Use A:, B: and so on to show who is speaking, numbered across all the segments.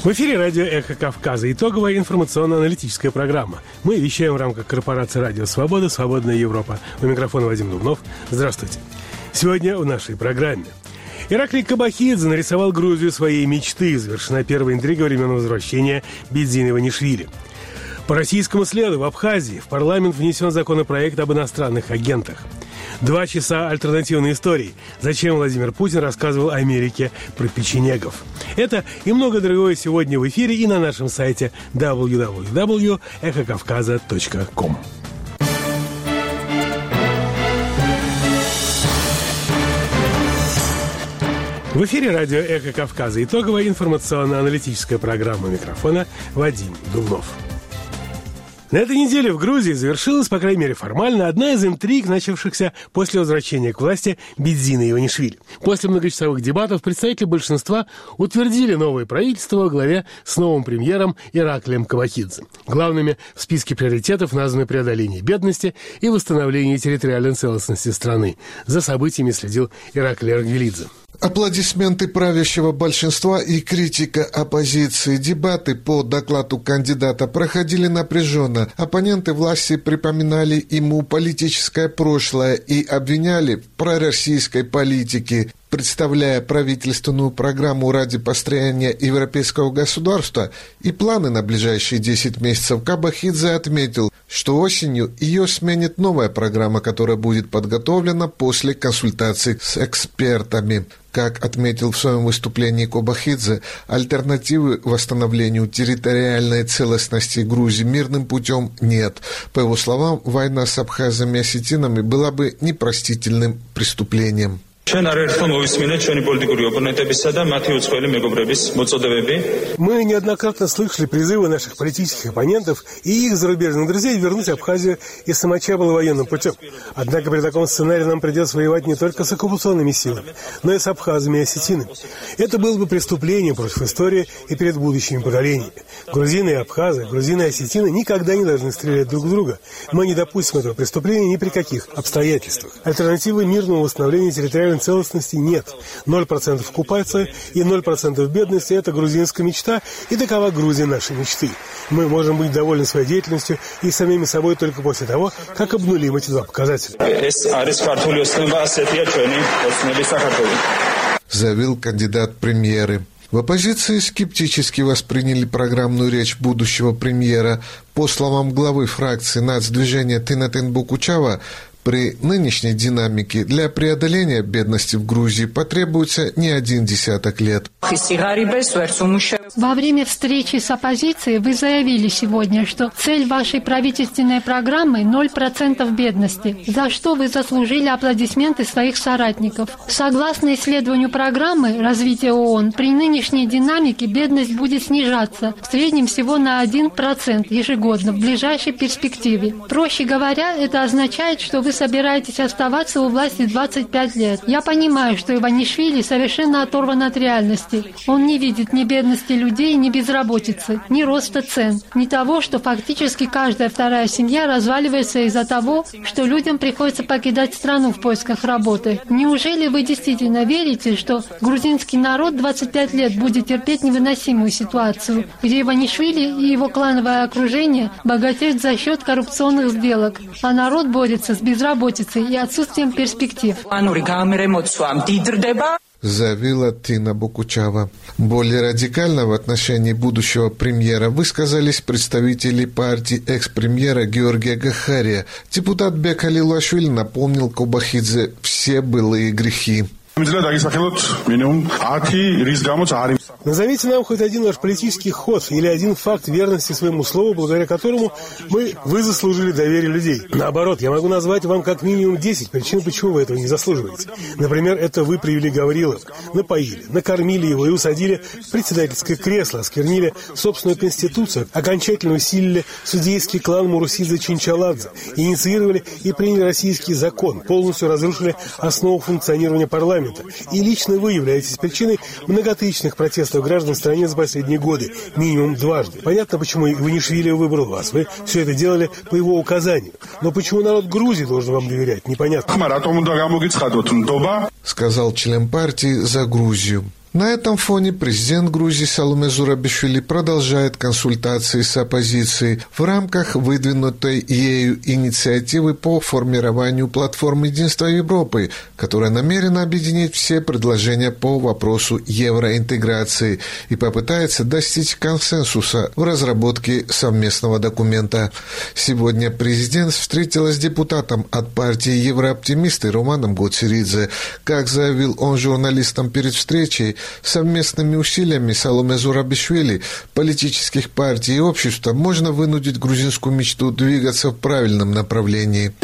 A: В эфире радио «Эхо Кавказа». Итоговая информационно-аналитическая программа. Мы вещаем в рамках корпорации «Радио Свобода», «Свободная Европа». У микрофона Вадим Дубнов. Здравствуйте. Сегодня в нашей программе. Ираклий Кобахидзе нарисовал Грузию своей мечты. Завершена первая интрига времен возвращения Бедзина Иванишвили. По российскому следу в Абхазии в парламент внесен законопроект об иностранных агентах. 2 часа альтернативной истории. Зачем Владимир Путин рассказывал Америке про печенегов. Это и много другое сегодня в эфире и на нашем сайте www.эхокавказа.ком. В эфире радио «Эхо Кавказа». Итоговая информационно-аналитическая программа. Микрофона Вадим Дубнов. На этой неделе в Грузии завершилась, по крайней мере формально, одна из интриг, начавшихся после возвращения к власти Бедзина Иванишвили. После многочасовых дебатов представители большинства утвердили новое правительство во главе с новым премьером Ираклием Кобахидзе. Главными в списке приоритетов названы преодоление бедности и восстановление территориальной целостности страны. За событиями следил Ираклий Аргвелидзе.
B: Аплодисменты правящего большинства и критика оппозиции. Дебаты по докладу кандидата проходили напряженно. Оппоненты власти припоминали ему политическое прошлое и обвиняли в пророссийской политике. Представляя правительственную программу ради построения европейского государства и планы на ближайшие 10 месяцев, Кобахидзе отметил, что осенью ее сменит новая программа, которая будет подготовлена после консультаций с экспертами. Как отметил в своем выступлении Кобахидзе, альтернативы восстановлению территориальной целостности Грузии мирным путем нет. По его словам, война с абхазами и осетинами была бы непростительным преступлением.
A: Мы неоднократно слышали призывы наших политических оппонентов и их зарубежных друзей вернуть Абхазию из Самачабала военным путем. Однако при таком сценарии нам придется воевать не только с оккупационными силами, но и с абхазами и осетинами. Это было бы преступлением против истории и перед будущими поколениями. Грузины и абхазы, грузины и осетины никогда не должны стрелять друг в друга. Мы не допустим этого преступления ни при каких обстоятельствах. Альтернативы мирному восстановлению территориальной целостности нет. 0% оккупации и 0% бедности – это грузинская мечта, и такова Грузия нашей мечты. Мы можем быть довольны своей деятельностью и самими собой только после того, как обнулим эти два показателя.
B: Заявил кандидат премьеры. В оппозиции скептически восприняли программную речь будущего премьера. По словам главы фракции нацдвижения Тинатин Букучава, при нынешней динамике для преодоления бедности в Грузии потребуется не 10 лет.
C: Во время встречи с оппозицией вы заявили сегодня, что цель вашей правительственной программы – 0% бедности, за что вы заслужили аплодисменты своих соратников. Согласно исследованию программы развития ООН, при нынешней динамике бедность будет снижаться в среднем всего на 1% ежегодно в ближайшей перспективе. Проще говоря, это означает, что вы собираетесь оставаться у власти 25 лет. Я понимаю, что Иванишвили совершенно оторван от реальности. Он не видит ни бедности людей, ни безработицы, ни роста цен, ни того, что фактически каждая вторая семья разваливается из-за того, что людям приходится покидать страну в поисках работы. Неужели вы действительно верите, что грузинский народ 25 лет будет терпеть невыносимую ситуацию, где Иванишвили и его клановое окружение богатеют за счет коррупционных сделок, а народ борется с безработицей и отсутствием перспектив?
B: Заявила Тина Букучава. Более радикально в отношении будущего премьера высказались представители партии экс-премьера Георгия Гахария. Депутат Бек Алилашвили напомнил Кобахидзе все былые грехи.
A: Назовите нам хоть один ваш политический ход или один факт верности своему слову, благодаря которому вы заслужили доверие людей. Наоборот, я могу назвать вам как минимум 10 причин, почему вы этого не заслуживаете. Например, это вы привели Гаврилова, напоили, накормили его и усадили в председательское кресло, осквернили собственную конституцию, окончательно усилили судейский клан Мурусидзе Чинчаладзе, инициировали и приняли российский закон, полностью разрушили основу функционирования парламента. И лично вы являетесь причиной многотысячных протестов граждан в стране за последние годы, минимум дважды. Понятно, почему Иванишвили выбрал вас. Вы все это делали по его указанию. Но почему народ Грузии должен вам доверять, непонятно.
B: Сказал член партии «За Грузию». На этом фоне президент Грузии Саломе Зурабишвили продолжает консультации с оппозицией в рамках выдвинутой ею инициативы по формированию платформы Единства Европы, которая намерена объединить все предложения по вопросу евроинтеграции и попытается достичь консенсуса в разработке совместного документа. Сегодня президент встретилась с депутатом от партии Еврооптимисты Романом Гоцеридзе. Как заявил он журналистам перед встречей, совместными усилиями Саломе Зурабишвили, политических партий и общества можно вынудить грузинскую мечту двигаться в правильном направлении.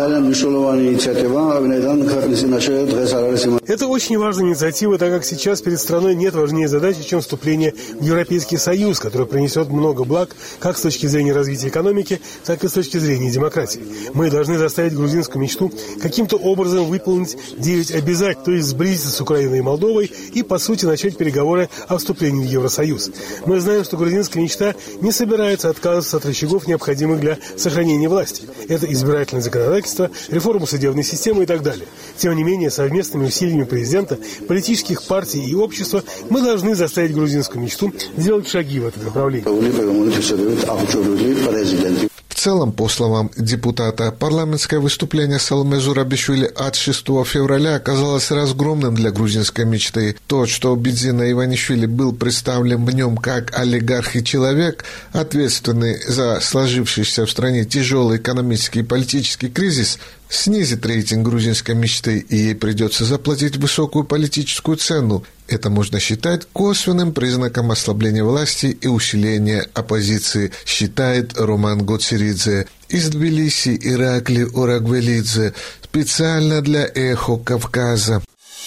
A: Это очень важная инициатива, так как сейчас перед страной нет важнее задачи, чем вступление в Европейский Союз, который принесет много благ как с точки зрения развития экономики, так и с точки зрения демократии. Мы должны заставить грузинскую мечту каким-то образом выполнить 9 обязательств, то есть сблизиться с Украиной и Молдовой и, по сути, начать переговоры о вступлении в Евросоюз. Мы знаем, что грузинская мечта не собирается отказываться от рычагов, необходимых для сохранения власти. Это избирательное законодательство, реформа судебной системы и так далее. Тем не менее, совместными усилиями президента, политических партий и общества мы должны заставить грузинскую мечту сделать шаги в этом направлении.
B: В целом, по словам депутата, парламентское выступление Саломе Зурабишвили от 6 февраля оказалось разгромным для грузинской мечты. То, что Бидзина Иванишвили был представлен в нем как олигарх и человек, ответственный за сложившийся в стране тяжелый экономический и политический кризис, снизит рейтинг грузинской мечты, и ей придется заплатить высокую политическую цену. Это можно считать косвенным признаком ослабления власти и усиления оппозиции, считает Роман Гоцеридзе. Из Тбилиси Иракли Орагвелидзе специально для «Эхо Кавказа».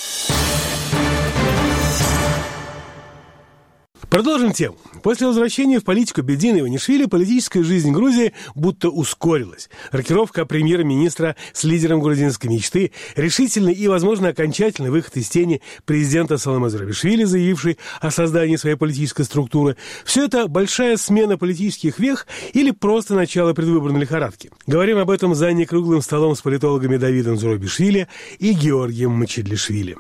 A: Продолжим тему. После возвращения в политику Бидзины Иванишвили политическая жизнь Грузии будто ускорилась. Рокировка премьер-министра с лидером грузинской мечты, решительный и, возможно, окончательный выход из тени президента Саломе Зурабишвили, заявивший о создании своей политической структуры. Все это большая смена политических вех или просто начало предвыборной лихорадки. Говорим об этом за некруглым столом с политологами Давидом Зурабишвили и Георгием Мачедлишвили.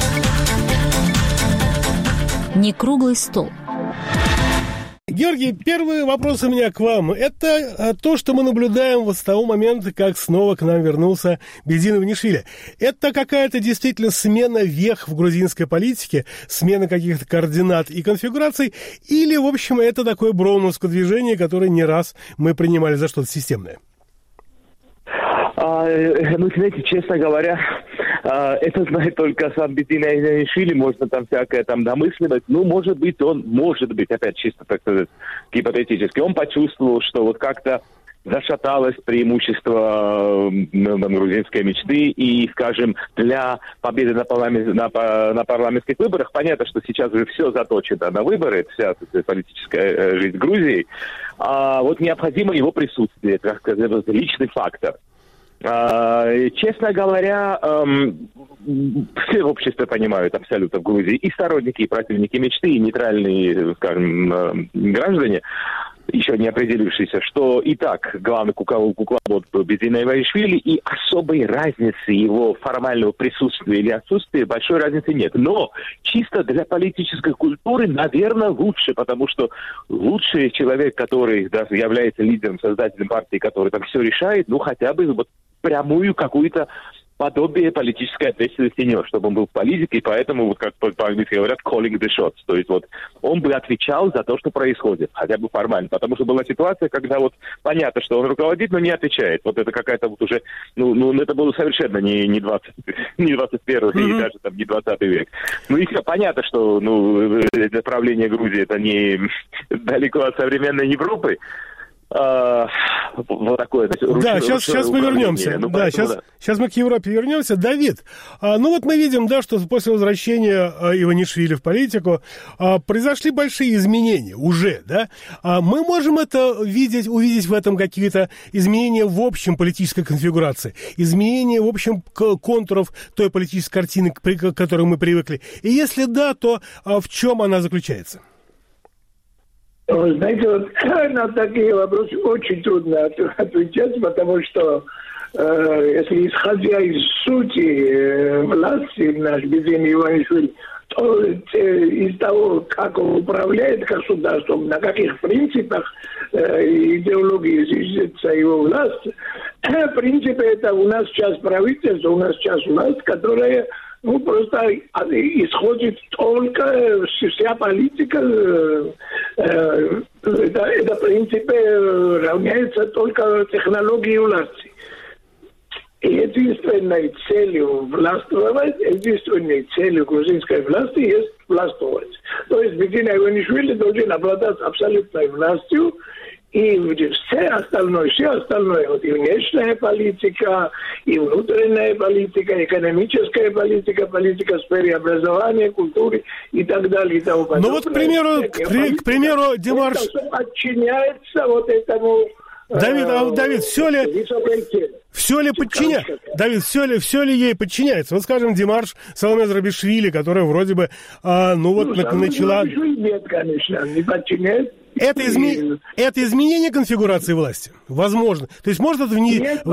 D: Некруглый стол.
A: Георгий, первый вопрос у меня к вам. Это то, что мы наблюдаем с того момента, как снова к нам вернулся Бидзина Иванишвили. Это какая-то действительно смена вех в грузинской политике, смена каких-то координат и конфигураций, или, в общем, это такое броуновское движение, которое не раз мы принимали за что-то системное?
E: Ну, знаете, честно говоря, это знает только сам Бидзина Иванишвили, можно там всякое там домысливать. Ну, может быть, опять чисто, так сказать, гипотетически, он почувствовал, что вот как-то зашаталось преимущество грузинской мечты, и, скажем, для победы на парламентских выборах, понятно, что сейчас уже все заточено на выборы, вся политическая жизнь Грузии, вот необходимо его присутствие, так сказать, личный фактор. Честно говоря, все в обществе понимают абсолютно в Грузии, и сторонники, и противники мечты, и нейтральные, скажем, граждане, еще не определившиеся, что и так главный кукловод Бидзина Иванишвили, и особой разницы его формального присутствия или отсутствия большой разницы нет. Но чисто для политической культуры, наверное, лучше, потому что лучший человек, который даже является лидером, создателем партии, который там все решает, ну хотя бы вот прямую какую-то подобие политической ответственности не, чтобы он был в политике, и поэтому, вот как по-английски говорят, calling the shots. То есть вот он бы отвечал за то, что происходит, хотя бы формально. Потому что была ситуация, когда вот понятно, что он руководит, но не отвечает. Вот это какая-то вот уже, ну это было совершенно не 21 и даже там не 20 век. Ну и все понятно, что правление Грузии это не далеко от современной Европы. Вот такое.
A: Да, сейчас мы вернемся. Сейчас мы к Европе вернемся. Давид, ну вот мы видим, да, что после возвращения Иванишвили в политику произошли большие изменения уже, да. Мы можем это увидеть в этом какие-то изменения в общем политической конфигурации, изменения в общем контуров той политической картины, к которой мы привыкли. И если да, то в чем она заключается?
F: Знаете, вот на такие вопросы очень трудно отвечать, потому что если исходя из сути власти наш Бидзина Иванишвили, из того, как он управляет государством, на каких принципах идеологии зиждется его власть, в принципе, это у нас сейчас правительство, у нас сейчас власть, которая просто исходит только вся политика, это в принципе равняется только технологии власти. И единственной целью властвовать, единственной целью грузинской власти есть властвовать. То есть Бедзина Иванишвили должен обладать абсолютной властью, и все остальное, вот и внешняя политика, и внутренняя политика, экономическая политика, политика в сфере образования, культуры и так далее, и тому подобное.
A: Ну вот, к примеру, Димарш...
F: Это подчиняется вот этому...
A: Давид, все ли подчиняется? Давид, все ли ей подчиняется? Вот, скажем, Димарш Саломе Зурабишвили, которая вроде бы, начала...
F: Нет, конечно, не подчиняется.
A: Это изменение конфигурации власти? Возможно. То есть может это
F: Нет,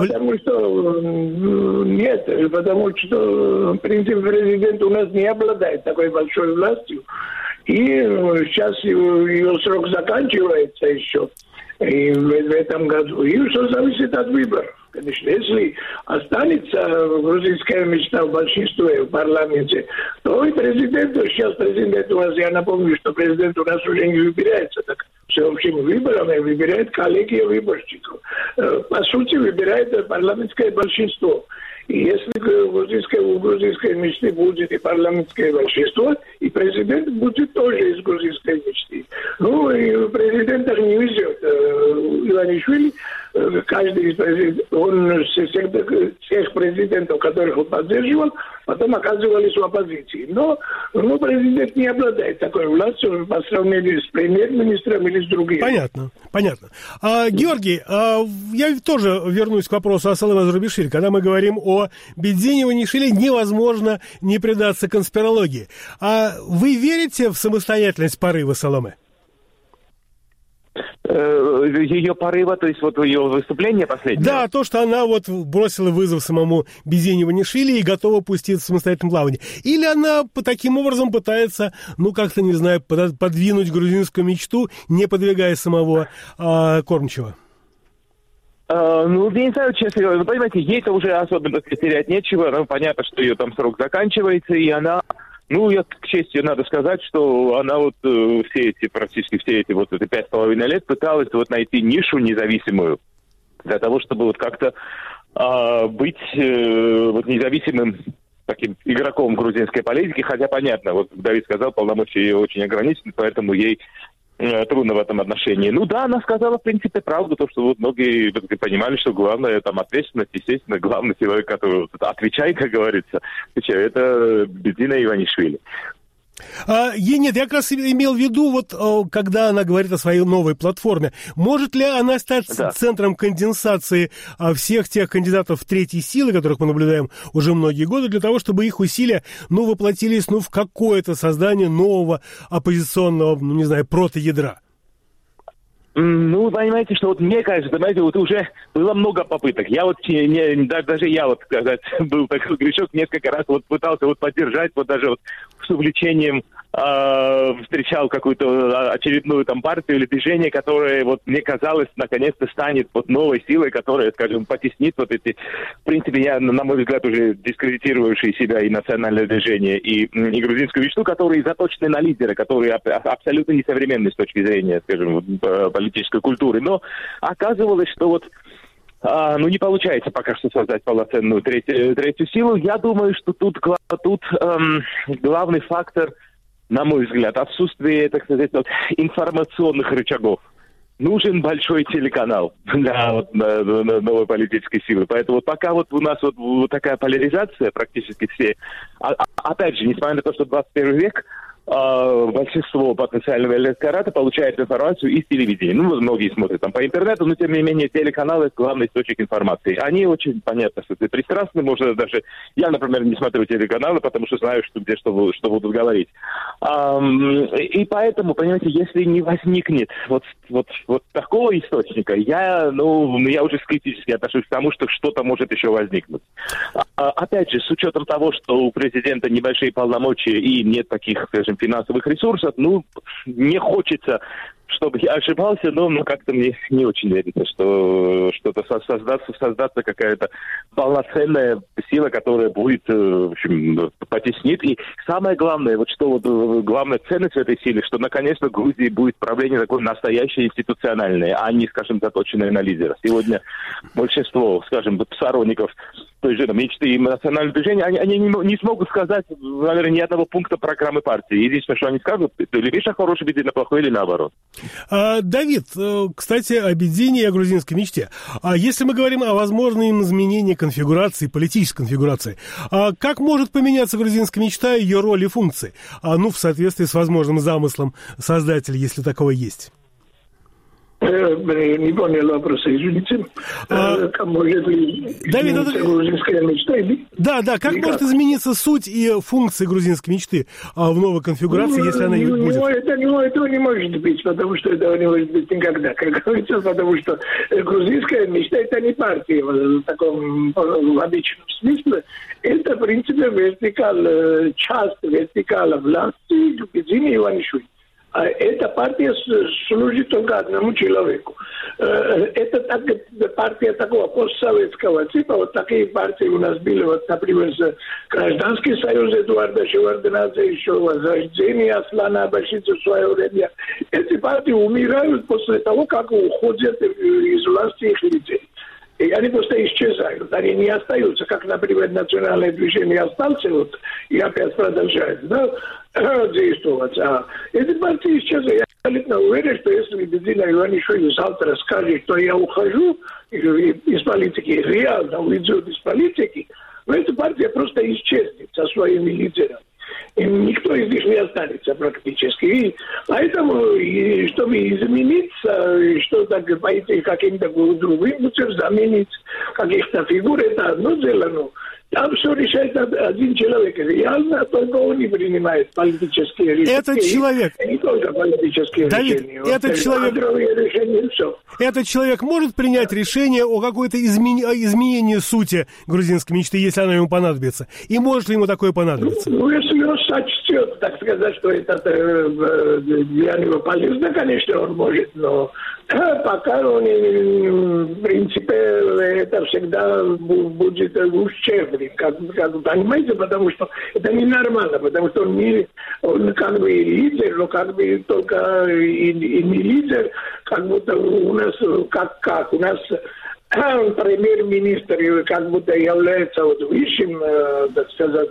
F: потому что, в принципе, президент у нас не обладает такой большой властью. И сейчас ее срок заканчивается еще. И в этом году. И все зависит от выборов. Конечно, если останется грузинская мечта в большинстве в парламенте, то и президент, сейчас президент у нас, я напомню, что президент у нас уже не выбирается так всеобщими выборами, выбирает коллегия выборщиков. По сути, выбирает парламентское большинство. И если у грузинской мечты будет и парламентское большинство, и президент будет тоже из грузинской мечты. И президента не везет. Иванишвили, каждый из президентов, он всех президентов, которых он поддерживал, потом оказывались в оппозиции. Но президент не обладает такой властью по сравнению с премьер-министром или с другими.
A: Понятно. Георгий, я тоже вернусь к вопросу о Саломе Зурабишвили. Когда мы говорим о Бедзине Иванишвили, невозможно не предаться конспирологии. А вы верите в самостоятельность порыва Саломе?
E: Ее порыва, то есть вот ее выступление последнее?
A: Да, то, что она вот бросила вызов самому Бедзине Иванишвили и готова пуститься в самостоятельное плавание. Или она таким образом пытается, как-то, не знаю, подвинуть грузинскую мечту, не подвигая самого кормчего?
E: Я не знаю, честно, вы понимаете, ей-то уже особенно терять нечего, понятно, что ее там срок заканчивается, и она... я, к чести, надо сказать, что она практически все эти 5,5 лет пыталась найти нишу независимую для того, чтобы как-то быть независимым таким игроком грузинской политики, хотя понятно, Давид сказал, полномочия ее очень ограничены, поэтому ей трудно в этом отношении. Она сказала, в принципе, правду, то, что многие понимали, что главное, ответственность, естественно, главный человек, который отвечает, как говорится, это Бедзина Иванишвили.
A: Нет, я как раз имел в виду, когда она говорит о своей новой платформе, может ли она стать центром конденсации всех тех кандидатов третьей силы, которых мы наблюдаем уже многие годы, для того, чтобы их усилия, воплотились, в какое-то создание нового оппозиционного, протоядра?
E: Понимаете, что мне кажется, уже было много попыток. Даже я был такой грешок, несколько раз пытался поддержать, даже с увлечением встречал какую-то очередную партию или движение, которое, мне казалось, наконец-то станет новой силой, которая, скажем, потеснит эти, в принципе, на мой взгляд, уже дискредитировавшие себя и национальное движение, и грузинскую мечту, которые заточены на лидера, которые абсолютно несовременны с точки зрения, скажем, политической культуры. Но оказывалось, что не получается пока что создать полноценную третью силу. Я думаю, что тут главный фактор, на мой взгляд, отсутствие, так сказать, информационных рычагов. Нужен большой телеканал для новой политической силы. Поэтому пока у нас такая поляризация, практически все, опять же, несмотря на то, что 21 век, большинство потенциального электората получает информацию из телевидения. Ну, многие смотрят там по интернету, но тем не менее телеканалы — это главный источник информации. Они очень, понятно, что пристрастны, можно даже... Я, например, не смотрю телеканалы, потому что знаю, что будут говорить. И поэтому, понимаете, если не возникнет вот такого источника, я уже скептически отношусь к тому, что что-то может еще возникнуть. Опять же, с учетом того, что у президента небольшие полномочия и нет таких, скажем, финансовых ресурсов, не хочется, чтобы я ошибался, но как-то мне не очень верится, что что-то создаться какая-то полноценная сила, которая будет, в общем, потеснит. И самое главное, главная ценность в этой силе, что наконец-то в Грузии будет правление такое настоящее институциональное, а не, скажем, заточенное на лидера. Сегодня большинство, скажем, сторонников той же мечты и национального движения, они не смогут сказать, наверное, ни одного пункта программы партии. Единственное, что они скажут, ты ли видишь хорошее беды, плохое или наоборот.
A: Давид, кстати, о беде и о грузинской мечте. Если мы говорим о возможном изменении конфигурации, политической конфигурации, как может поменяться грузинская мечта, ее роль и функции? В соответствии с возможным замыслом создателя, если такого есть.
F: Не понял вопроса, извините. Как может ли измениться грузинская мечта?
A: Да, как может измениться суть и функции грузинской мечты в новой конфигурации, если она будет?
F: Этого не может быть, потому что этого не может быть никогда, как говорится, потому что грузинская мечта — это не партия в таком в обычном смысле. Это, в принципе, часть вертикала власти Бедзина Иванишвили. Эта партия служит только одному человеку. Это партия такого постсоветского типа. Вот такие партии у нас были, например, Гражданский союз Эдуарда Шеварднадзе, еще Возрождение Аслана Абашидзе в свое время. Эти партии умирают после того, как уходят из власти их лидеры. И они просто исчезают, они не остаются, как, например, национальное движение остался, и опять продолжает действовать. Эти партии исчезают. Я абсолютно уверен, что если Бедзина Иванишвили завтра скажет, что я ухожу из политики, реально уйдет из политики, эта партия просто исчезнет со своими лидерами. И никто из них не останется практически. И поэтому, чтобы измениться, что-то пойти каким-то другим путем, заменить каких-то фигур, это одно дело. Там все решает один человек. Реально только он не принимает политические решения.
A: Этот человек...
F: И не только политические решения.
A: Этот человек может принять решение о какой-то изменении сути грузинской мечты, если она ему понадобится? И может ли ему такое понадобиться?
F: Если он сочтет, так сказать, что это для него полезно, конечно, он может, но пока он, в принципе, это всегда будет ущербно. Как понимаете, потому что это ненормально, потому что он как бы лидер, но как бы только и не лидер, как будто у нас, как у нас премьер-министр как будто является высшим, так сказать,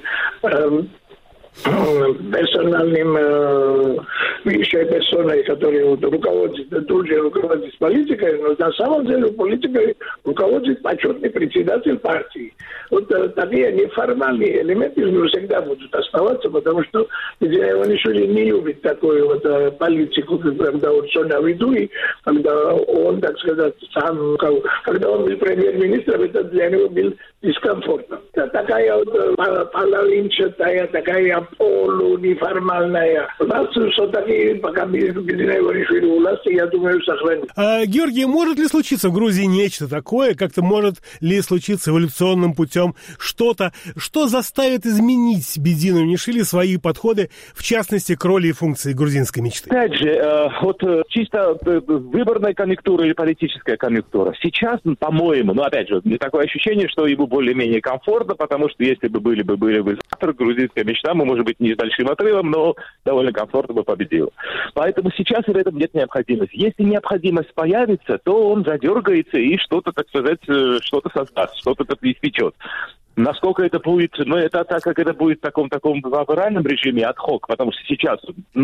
F: персональным высшей персоной, которая руководит политикой, но на самом деле политикой руководит почетный председатель партии. Такие неформальные элементы всегда будут оставаться, потому что Иванишвили не любит такую политику, когда он все на виду, и когда он, так сказать, сам, когда он был премьер-министром, это для него был дискомфортно. Такая половинчатая, такая полунеформальная власть, все-таки пока Бедзина Иванишвили у власти, я думаю, сохранит.
A: Георгий, может ли случиться в Грузии нечто такое, как-то может ли случиться эволюционным путем что-то, что заставит изменить Бедзину Иванишвили свои подходы, в частности, к роли и функции грузинской мечты?
E: Опять же, чисто выборная конъюнктура или политическая конъюнктура. Сейчас, по-моему, опять же, такое ощущение, что ему более-менее комфортно, потому что если бы были бы завтра, грузинская мечта, может быть, не с большим отрывом, но довольно комфортно бы победила. Поэтому сейчас в этом нет необходимости. Если необходимость появится, то он задергается и что-то, так сказать, что-то создаст, что-то испечет. Насколько это будет, это так как это будет в таком либеральном режиме ad-hoc, потому что сейчас,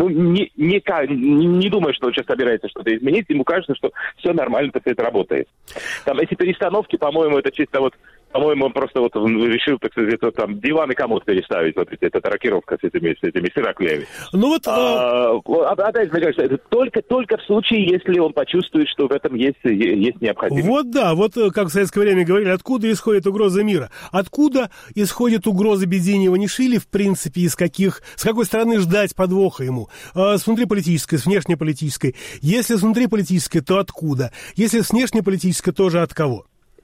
E: не думаю, что он сейчас собирается что-то изменить, ему кажется, что все нормально, так это работает. Там эти перестановки, по-моему, это чисто По-моему, он просто вот решил, так сказать, это, там диван и комод переставить, вот эта рокировка с этими сыроклеями.
A: Ну вот...
E: Опять, мне кажется, это только в случае, если он почувствует, что в этом есть необходимость.
A: Вот да, вот как в советское время говорили, откуда исходит угроза мира? Откуда исходит угроза Бедини Иванишвили, в принципе, с какой стороны ждать подвоха ему? С внутриполитической, с внешнеполитической. Если с внутриполитической, то откуда? Если с внешнеполитической, тоже от кого?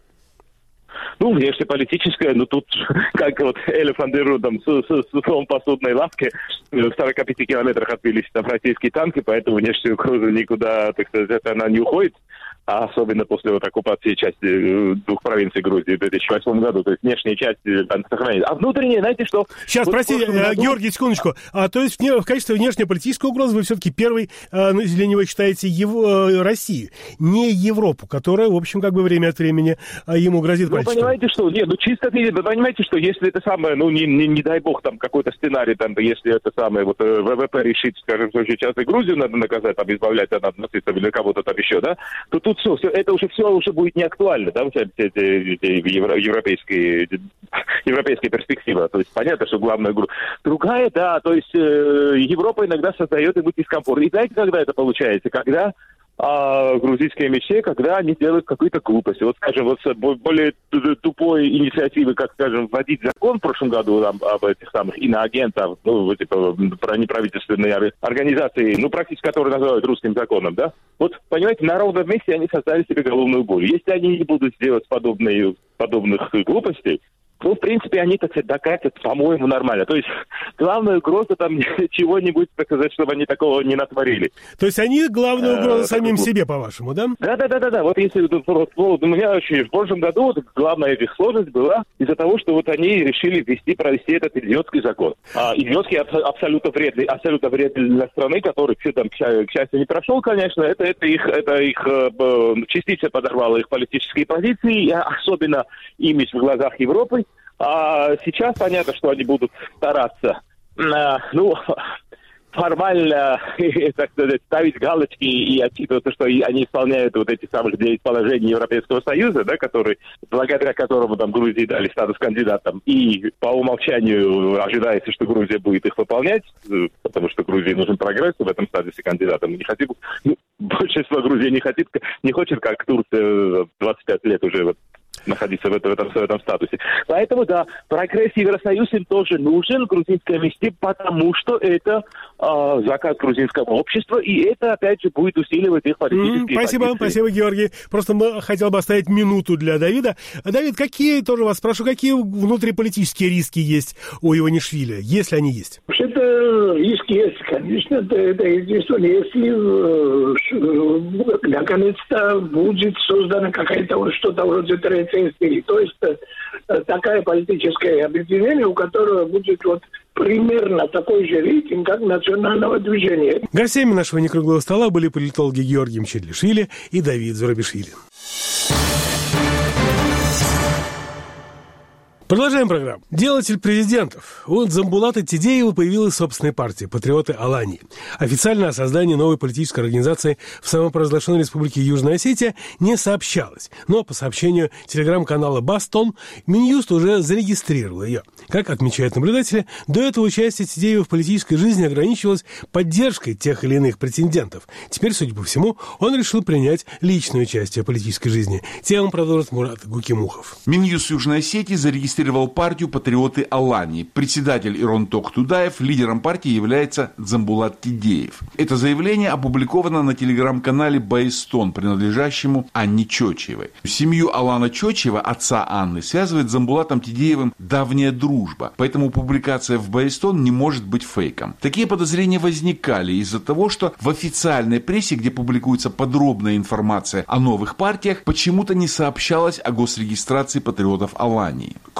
E: Ну, внешнеполитическая, тут, как вот Эля фон дер Рудом с посудной лавки, в 45 километрах отбились там российские танки, поэтому внешняя угроза никуда, так сказать, она не уходит. А особенно после вот оккупации части двух провинций Грузии в 2008 году. То есть внешняя часть сохраняется. А внутренняя, знаете что?
A: Сейчас, простите, Георгий, секундочку. То есть в качестве внешнеполитической угрозы вы все-таки первый для него считаете Россию, не Европу, которая, в общем, как бы время от времени ему грозит пальчиком.
E: Вы понимаете, что? Нет, чисто вы понимаете, что если это самое, не дай бог, там какой-то сценарий, там, если это самое, вот ВВП решит, скажем, что сейчас и Грузию надо наказать, там, избавлять от нацистов или кого-то там еще, да, то тут все, это уже будет не актуально, да, европейская перспектива. То есть понятно, что главная группа. Другая, да, то есть Европа иногда создает ему дискомфорт. И знаете, когда это получается? Когда грузинские мечты, когда они делают какую-то глупость. Вот, скажем, вот более тупой инициативы, как, скажем, вводить закон в прошлом году об этих самых иноагентах, про неправительственные организации, практически которые называют русским законом, да? Вот, понимаете, на ровном месте они создали себе головную боль. Если они не будут делать подобных глупостей, в принципе, они докатят, по-моему, нормально. То есть, главная угроза там чего-нибудь, так сказать, чтобы они такого не натворили.
A: То есть, они главная угроза самим себе, по-вашему, да?
E: Да. Вот если у меня в прошлом году главная их сложность была из-за того, что вот они решили провести этот идиотский закон. Идиотский абсолютно вредный для страны, который все там, к счастью, не прошел, конечно. Это их частично подорвало их политические позиции, особенно имидж в глазах Европы. А сейчас понятно, что они будут стараться, формально, так сказать, ставить галочки и отчитываться, что они исполняют вот эти самых 9 положений Европейского Союза, да, благодаря которому там Грузии дали статус кандидатом. И по умолчанию ожидается, что Грузия будет их выполнять, потому что Грузии нужен прогресс в этом статусе кандидата. Мы не хотим, большинство Грузии не хочет, как Турция 25 лет уже находиться в этом статусе. Поэтому, да, прогресс Евросоюз им тоже нужен, грузинское месте, потому что это заказ грузинского общества, и это, опять же, будет усиливать их политические позиции.
A: Спасибо, Георгий. Просто хотел бы оставить минуту для Давида. Давид, какие внутриполитические риски есть у Иванишвили, если они есть?
F: Вообще-то риски есть, конечно, это единственное, если наконец-то будет создана какая-то что-то вроде третьей силы. То есть такое политическое объединение, у которого будет примерно такой же рейтинг, как национального движения.
A: Гостями нашего некруглого стола были политологи Георгий Мчедлишвили и Давид Зурабишвили. Продолжаем программу. Делатель президентов. У Дзамбулата Тидеева появилась собственная партия «Патриоты Алании». Официально о создании новой политической организации в самопровозглашенной республике Южная Осетия не сообщалось. Но по сообщению телеграм-канала «Бастон», Минюст уже зарегистрировал ее. Как отмечают наблюдатели, до этого участие Тидеева в политической жизни ограничивалось поддержкой тех или иных претендентов. Теперь, судя по всему, он решил принять личное участие в политической жизни. Тему продолжит Мурат Гукимухов.
G: Минюст Южной Осетии зарегистрировал партию «Патриоты Алании». Председатель Иронток Тудаев, лидером партии является Дзамбулат Тидеев. Это заявление опубликовано на телеграм-канале «Бастон», принадлежащему Анне Чочевой. Семью Алана Чочева, отца Анны, связывает с Дзамбулатом Тидеевым давняя дружба, поэтому публикация в «Бастон» не может быть фейком. Такие подозрения возникали из-за того, что в официальной прессе, где публикуется подробная информация о новых партиях, почему-то не сообщалось о госрегистрации «Патриотов Алании».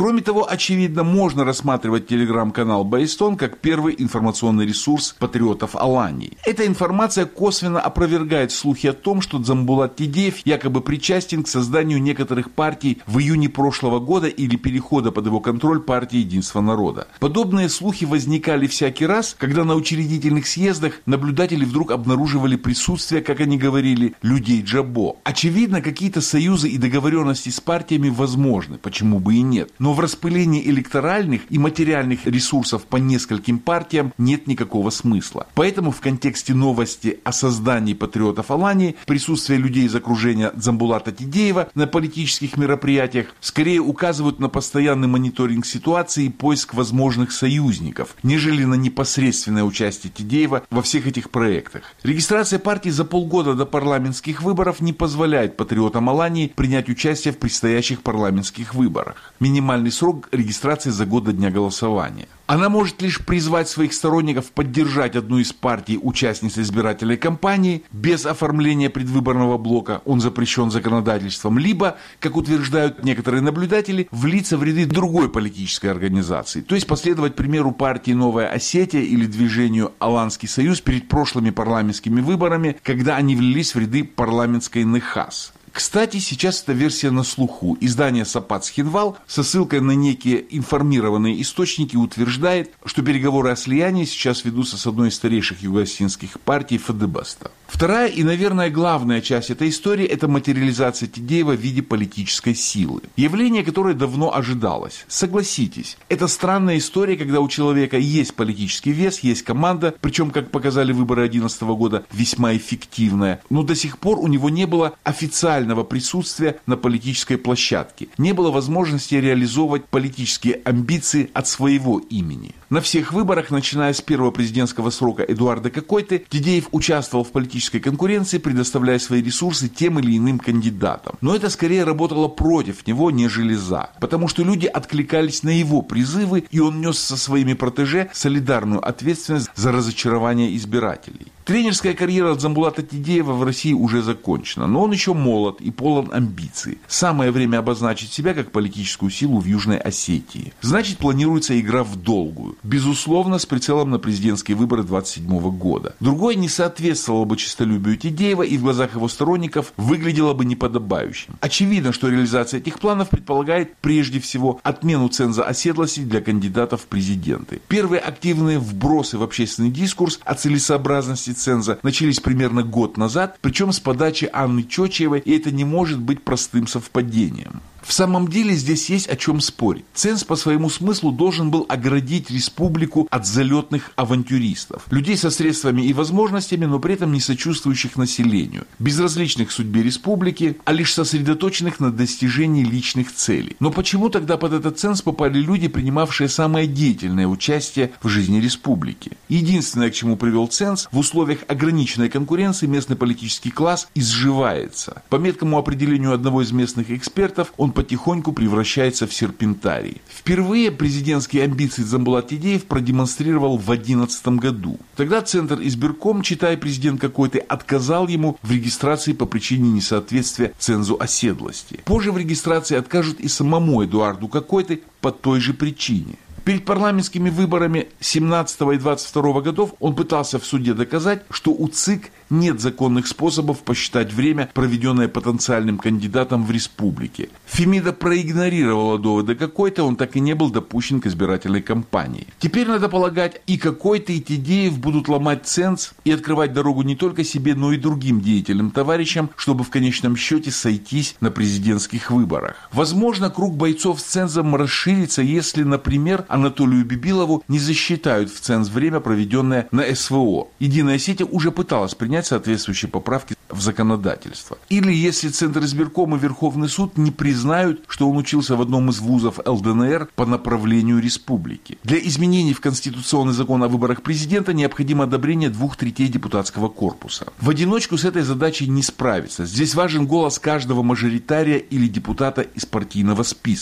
G: Кроме того, очевидно, можно рассматривать телеграм-канал Бейстон как первый информационный ресурс патриотов Алании. Эта информация косвенно опровергает слухи о том, что Дзамбулат Тидеев якобы причастен к созданию некоторых партий в июне прошлого года или перехода под его контроль партии Единства народа. Подобные слухи возникали всякий раз, когда на учредительных съездах наблюдатели вдруг обнаруживали присутствие, как они говорили, людей Джабо. Очевидно, какие-то союзы и договоренности с партиями возможны, почему бы и нет. Но в распылении электоральных и материальных ресурсов по нескольким партиям нет никакого смысла. Поэтому в контексте новости о создании патриотов Алании присутствие людей из окружения Дзамбулата Тидеева на политических мероприятиях скорее указывают на постоянный мониторинг ситуации и поиск возможных союзников, нежели на непосредственное участие Тидеева во всех этих проектах. Регистрация партии за полгода до парламентских выборов не позволяет патриотам Алании принять участие в предстоящих парламентских выборах. Минимальный срок регистрации за год до дня голосования. Она может лишь призвать своих сторонников поддержать одну из партий участниц избирательной кампании без оформления предвыборного блока, он запрещен законодательством, либо, как утверждают некоторые наблюдатели, влиться в ряды другой политической организации, то есть последовать примеру партии «Новая Осетия» или движению «Аланский союз» перед прошлыми парламентскими выборами, когда они влились в ряды парламентской НХАС. Кстати, сейчас эта версия на слуху. Издание «Сапац Хинвал» со ссылкой на некие информированные источники утверждает, что переговоры о слиянии сейчас ведутся с одной из старейших юго-осетинских партий Фадебаста. Вторая и, наверное, главная часть этой истории – это материализация Тидеева в виде политической силы. Явление, которое давно ожидалось. Согласитесь, это странная история, когда у человека есть политический вес, есть команда, причем, как показали выборы 2011 года, весьма эффективная, но до сих пор у него не было официального присутствия на политической площадке, не было возможности реализовывать политические амбиции от своего имени. На всех выборах, начиная с первого президентского срока Эдуарда Какойты, Тидеев участвовал в политической конкуренции, предоставляя свои ресурсы тем или иным кандидатам. Но это скорее работало против него, нежели за. Потому что люди откликались на его призывы, и он нес со своими протеже солидарную ответственность за разочарование избирателей. Тренерская карьера Дзамбулата Тидеева в России уже закончена, но он еще молод и полон амбиций. Самое время обозначить себя как политическую силу в Южной Осетии. Значит, планируется игра в долгую. Безусловно, с прицелом на президентские выборы 2027 года. Другое не соответствовало бы честолюбию Тидеева и в глазах его сторонников выглядело бы неподобающим. Очевидно, что реализация этих планов предполагает прежде всего отмену ценза оседлости для кандидатов в президенты. Первые активные вбросы в общественный дискурс о целесообразности ценза начались примерно год назад, причем с подачи Анны Чочиевой, и это не может быть простым совпадением. В самом деле здесь есть о чем спорить. Ценз по своему смыслу должен был оградить республику от залетных авантюристов, людей со средствами и возможностями, но при этом не сочувствующих населению, безразличных судьбе республики, а лишь сосредоточенных на достижении личных целей. Но почему тогда под этот ценз попали люди, принимавшие самое деятельное участие в жизни республики? Единственное, к чему привел ценз, в условиях ограниченной конкуренции местный политический класс изживается. По меткому определению одного из местных экспертов, он потихоньку превращается в серпентарий. Впервые президентские амбиции Дзамбулат Тидеев продемонстрировал в 2011 году. Тогда Центр избирком, читая президент какой-то, отказал ему в регистрации по причине несоответствия цензу оседлости. Позже в регистрации откажут и самому Эдуарду какой-то по той же причине. Перед парламентскими выборами 17 и 22 годов он пытался в суде доказать, что у ЦИК нет законных способов посчитать время, проведенное потенциальным кандидатом в республике. Фемида проигнорировала доводы какой-то, он так и не был допущен к избирательной кампании. Теперь, надо полагать, и какой-то, и Тидеев будут ломать ценз и открывать дорогу не только себе, но и другим деятельным товарищам, чтобы в конечном счете сойтись на президентских выборах. Возможно, круг бойцов с цензом расширится, если, например, Анатолию Бибилову не засчитают в ценз время, проведенное на СВО. Единая Осетия уже пыталась принять соответствующие поправки в законодательство. Или если Центр избирком и Верховный суд не признают, что он учился в одном из вузов ЛДНР по направлению республики. Для изменений в Конституционный закон о выборах президента необходимо одобрение 2/3 депутатского корпуса. В одиночку с этой задачей не справиться. Здесь важен голос каждого мажоритария или депутата из партийного списка.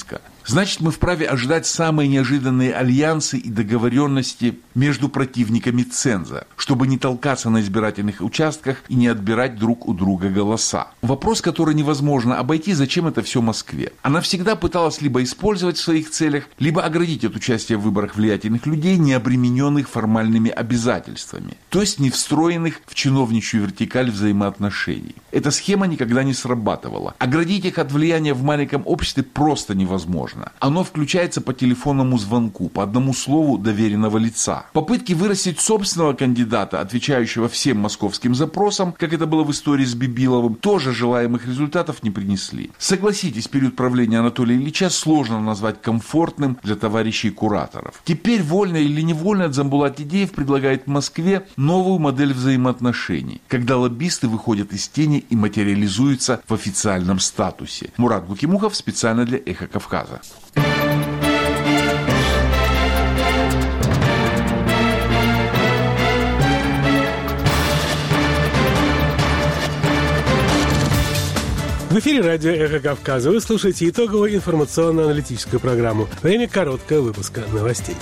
G: Значит, мы вправе ожидать самые неожиданные альянсы и договоренности между противниками ценза, чтобы не толкаться на избирательных участках и не отбирать друг у друга голоса. Вопрос, который невозможно обойти, зачем это все Москве. Она всегда пыталась либо использовать в своих целях, либо оградить от участия в выборах влиятельных людей, не обремененных формальными обязательствами, то есть не встроенных в чиновничью вертикаль взаимоотношений. Эта схема никогда не срабатывала. Оградить их от влияния в маленьком обществе просто невозможно. Оно включается по телефонному звонку, по одному слову доверенного лица. Попытки вырастить собственного кандидата, отвечающего всем московским запросам, как это было в истории с Бибиловым, тоже желаемых результатов не принесли. Согласитесь, период правления Анатолия Ильича сложно назвать комфортным для товарищей кураторов. Теперь вольно или невольно Дзамбулат Тидеев предлагает Москве новую модель взаимоотношений, когда лоббисты выходят из тени и материализуются в официальном статусе. Мурат Гукимухов специально для «Эхо Кавказа».
A: В эфире радио «Эхо Кавказа». Вы слушаете итоговую информационно-аналитическую программу. Время короткого выпуска новостей.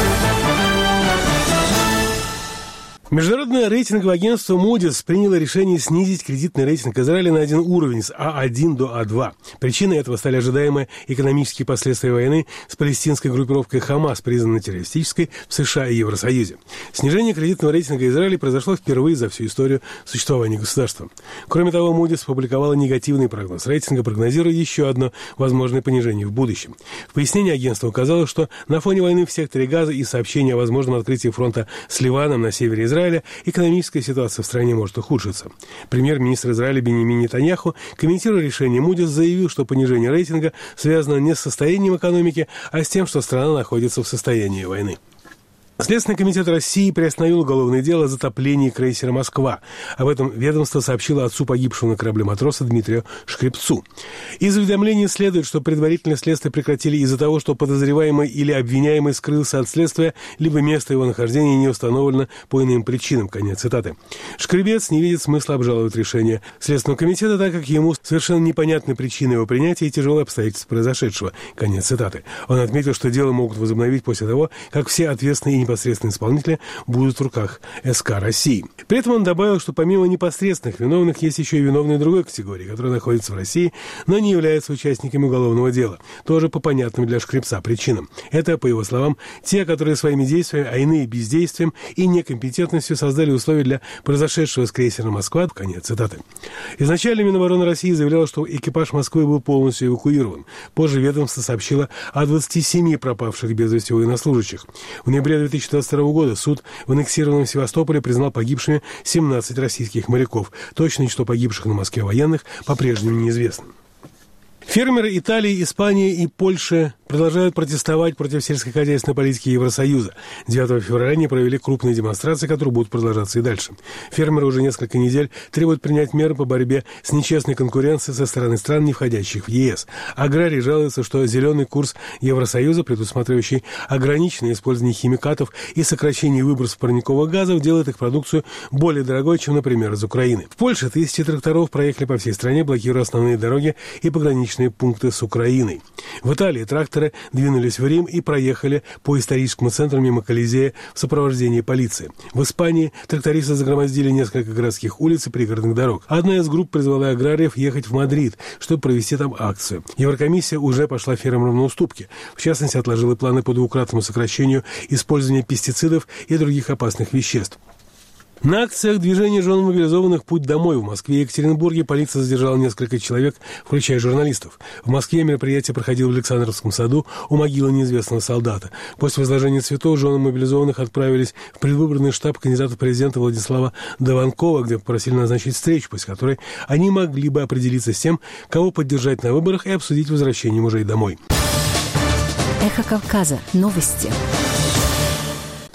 A: Международное рейтинговое агентство Moody's приняло решение снизить кредитный рейтинг Израиля на один уровень с А1 до А2. Причиной этого стали ожидаемые экономические последствия войны с палестинской группировкой Хамас, признанной террористической в США и Евросоюзе. Снижение кредитного рейтинга Израиля произошло впервые за всю историю существования государства. Кроме того, Moody's опубликовала негативный прогноз рейтинга, прогнозируя еще одно возможное понижение в будущем. В пояснении агентства указало, что на фоне войны в секторе Газа и сообщения о возможном открытии фронта с Ливаном на севере Израиля экономическая ситуация в стране может ухудшиться. Премьер-министр Израиля Биньямин Нетаньяху, комментируя решение Moody's, заявил, что понижение рейтинга связано не с состоянием экономики, а с тем, что страна находится в состоянии войны. Следственный комитет России приостановил уголовное дело о затоплении крейсера «Москва». Об этом ведомство сообщило отцу погибшего на корабле матроса Дмитрию Шкрепцу. Из уведомления следует, что предварительное следствие прекратили из-за того, что подозреваемый или обвиняемый скрылся от следствия, либо место его нахождения не установлено по иным причинам. Конец цитаты. Шкребец не видит смысла обжаловать решение Следственного комитета, так как ему совершенно непонятны причины его принятия и тяжелые обстоятельства произошедшего. Конец цитаты. Он отметил, что дело могут возобновить после того, как все ответственные и непосредственные исполнители будут в руках СК России. При этом он добавил, что помимо непосредственных виновных есть еще и виновные другой категории, которые находятся в России, но не являются участниками уголовного дела. Тоже по понятным для Шкрепца причинам. Это, по его словам, те, которые своими действиями, а иные бездействием и некомпетентностью создали условия для произошедшего с крейсером «Москва». Конец цитаты. Изначально Минобороны России заявляло, что экипаж «Москвы» был полностью эвакуирован. Позже ведомство сообщило о 27 пропавших без вести военнослужащих. В ноябре 2022 года суд в аннексированном Севастополе признал погибшими 17 российских моряков. Точное число погибших на Москве военных по-прежнему неизвестно. Фермеры Италии, Испании и Польши продолжают протестовать против сельскохозяйственной политики Евросоюза. 9 февраля они провели крупные демонстрации, которые будут продолжаться и дальше. Фермеры уже несколько недель требуют принять меры по борьбе с нечестной конкуренцией со стороны стран, не входящих в ЕС. Аграрии жалуются, что зеленый курс Евросоюза, предусматривающий ограниченное использование химикатов и сокращение выбросов парниковых газов, делает их продукцию более дорогой, чем, например, из Украины. В Польше тысячи тракторов проехали по всей стране, блокируя основные дороги и пограничные пункты с Украиной. В Италии тракторы двинулись в Рим и проехали по историческому центру мимо Колизея в сопровождении полиции. В Испании трактористы загромоздили несколько городских улиц и пригородных дорог. Одна из групп призвала аграриев ехать в Мадрид, чтобы провести там акцию. Еврокомиссия уже пошла фермерам на уступки. В частности, отложила планы по двукратному сокращению использования пестицидов и других опасных веществ. На акциях движения жен мобилизованных «Путь домой» в Москве и Екатеринбурге полиция задержала несколько человек, включая журналистов. В Москве мероприятие проходило в Александровском саду у могилы неизвестного солдата. После возложения цветов жены мобилизованных отправились в предвыборный штаб кандидата в президенты Владислава Дованкова, где попросили назначить встречу, после которой они могли бы определиться с тем, кого поддержать на выборах и обсудить возвращение мужей домой.
D: Эхо Кавказа. Новости.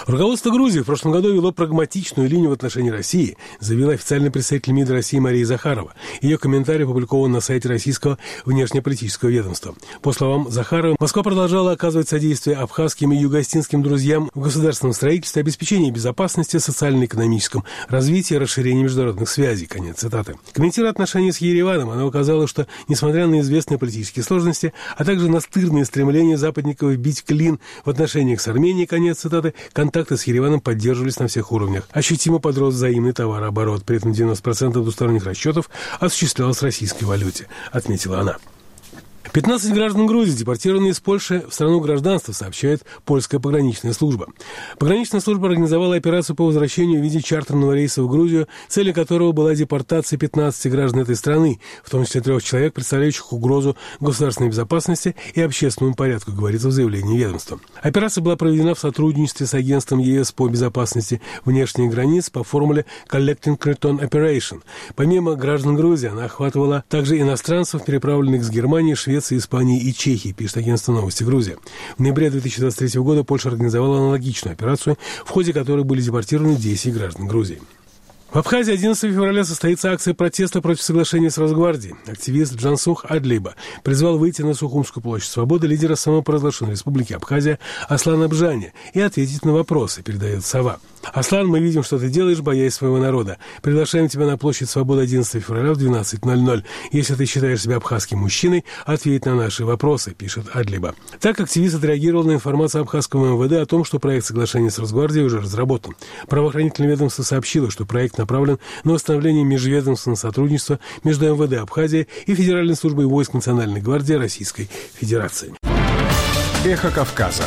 A: Руководство Грузии в прошлом году вело прагматичную линию в отношении России, заявила официальный представитель МИД России Мария Захарова. Ее комментарий опубликован на сайте российского внешнеполитического ведомства. По словам Захаровой, Москва продолжала оказывать содействие абхазским и югоостинским друзьям в государственном строительстве, обеспечении безопасности, социально-экономическом развитии и расширении международных связей. Конец цитаты. Комментируя отношения с Ереваном, она указала, что, несмотря на известные политические сложности, а также настырные стремления западников вбить клин в отношениях с Арменией, конец цитаты, контакты с Ереваном поддерживались на всех уровнях. Ощутимо подрос взаимный товарооборот, при этом 90% двусторонних расчетов осуществлялось в российской валюте, отметила она. 15 граждан Грузии, депортированные из Польши в страну гражданства, сообщает польская пограничная служба. Пограничная служба организовала операцию по возвращению в виде чартерного рейса в Грузию, целью которого была депортация 15 граждан этой страны, в том числе 3 человек, представляющих угрозу государственной безопасности и общественному порядку, говорится в заявлении ведомства. Операция была проведена в сотрудничестве с агентством ЕС по безопасности внешних границ по формуле Collecting Return Operation. Помимо граждан Грузии, она охватывала также иностранцев, переправленных с Германии, Швеции, Испании и Чехии, пишет агентство «Новости Грузия». В ноябре 2023 года Польша организовала аналогичную операцию, в ходе которой были депортированы 10 граждан Грузии. В Абхазии 11 февраля состоится акция протеста против соглашения с Росгвардией. Активист Джансух Адлейба призвал выйти на Сухумскую площадь Свободы лидера самопровозглашенной республики Абхазия Аслана Бжани и ответить на вопросы, передает «Сова». «Аслан, мы видим, что ты делаешь, боясь своего народа. Приглашаем тебя на площадь Свободы 11 февраля в 12:00. Если ты считаешь себя абхазским мужчиной, ответь на наши вопросы», пишет Адлиба. Так активист отреагировал на информацию абхазского МВД о том, что проект соглашения с Росгвардией уже разработан. Правоохранительное ведомство сообщило, что проект направлен на восстановление межведомственного сотрудничества между МВД Абхазии и Федеральной службой войск Национальной гвардии Российской Федерации.
H: Эхо Кавказа.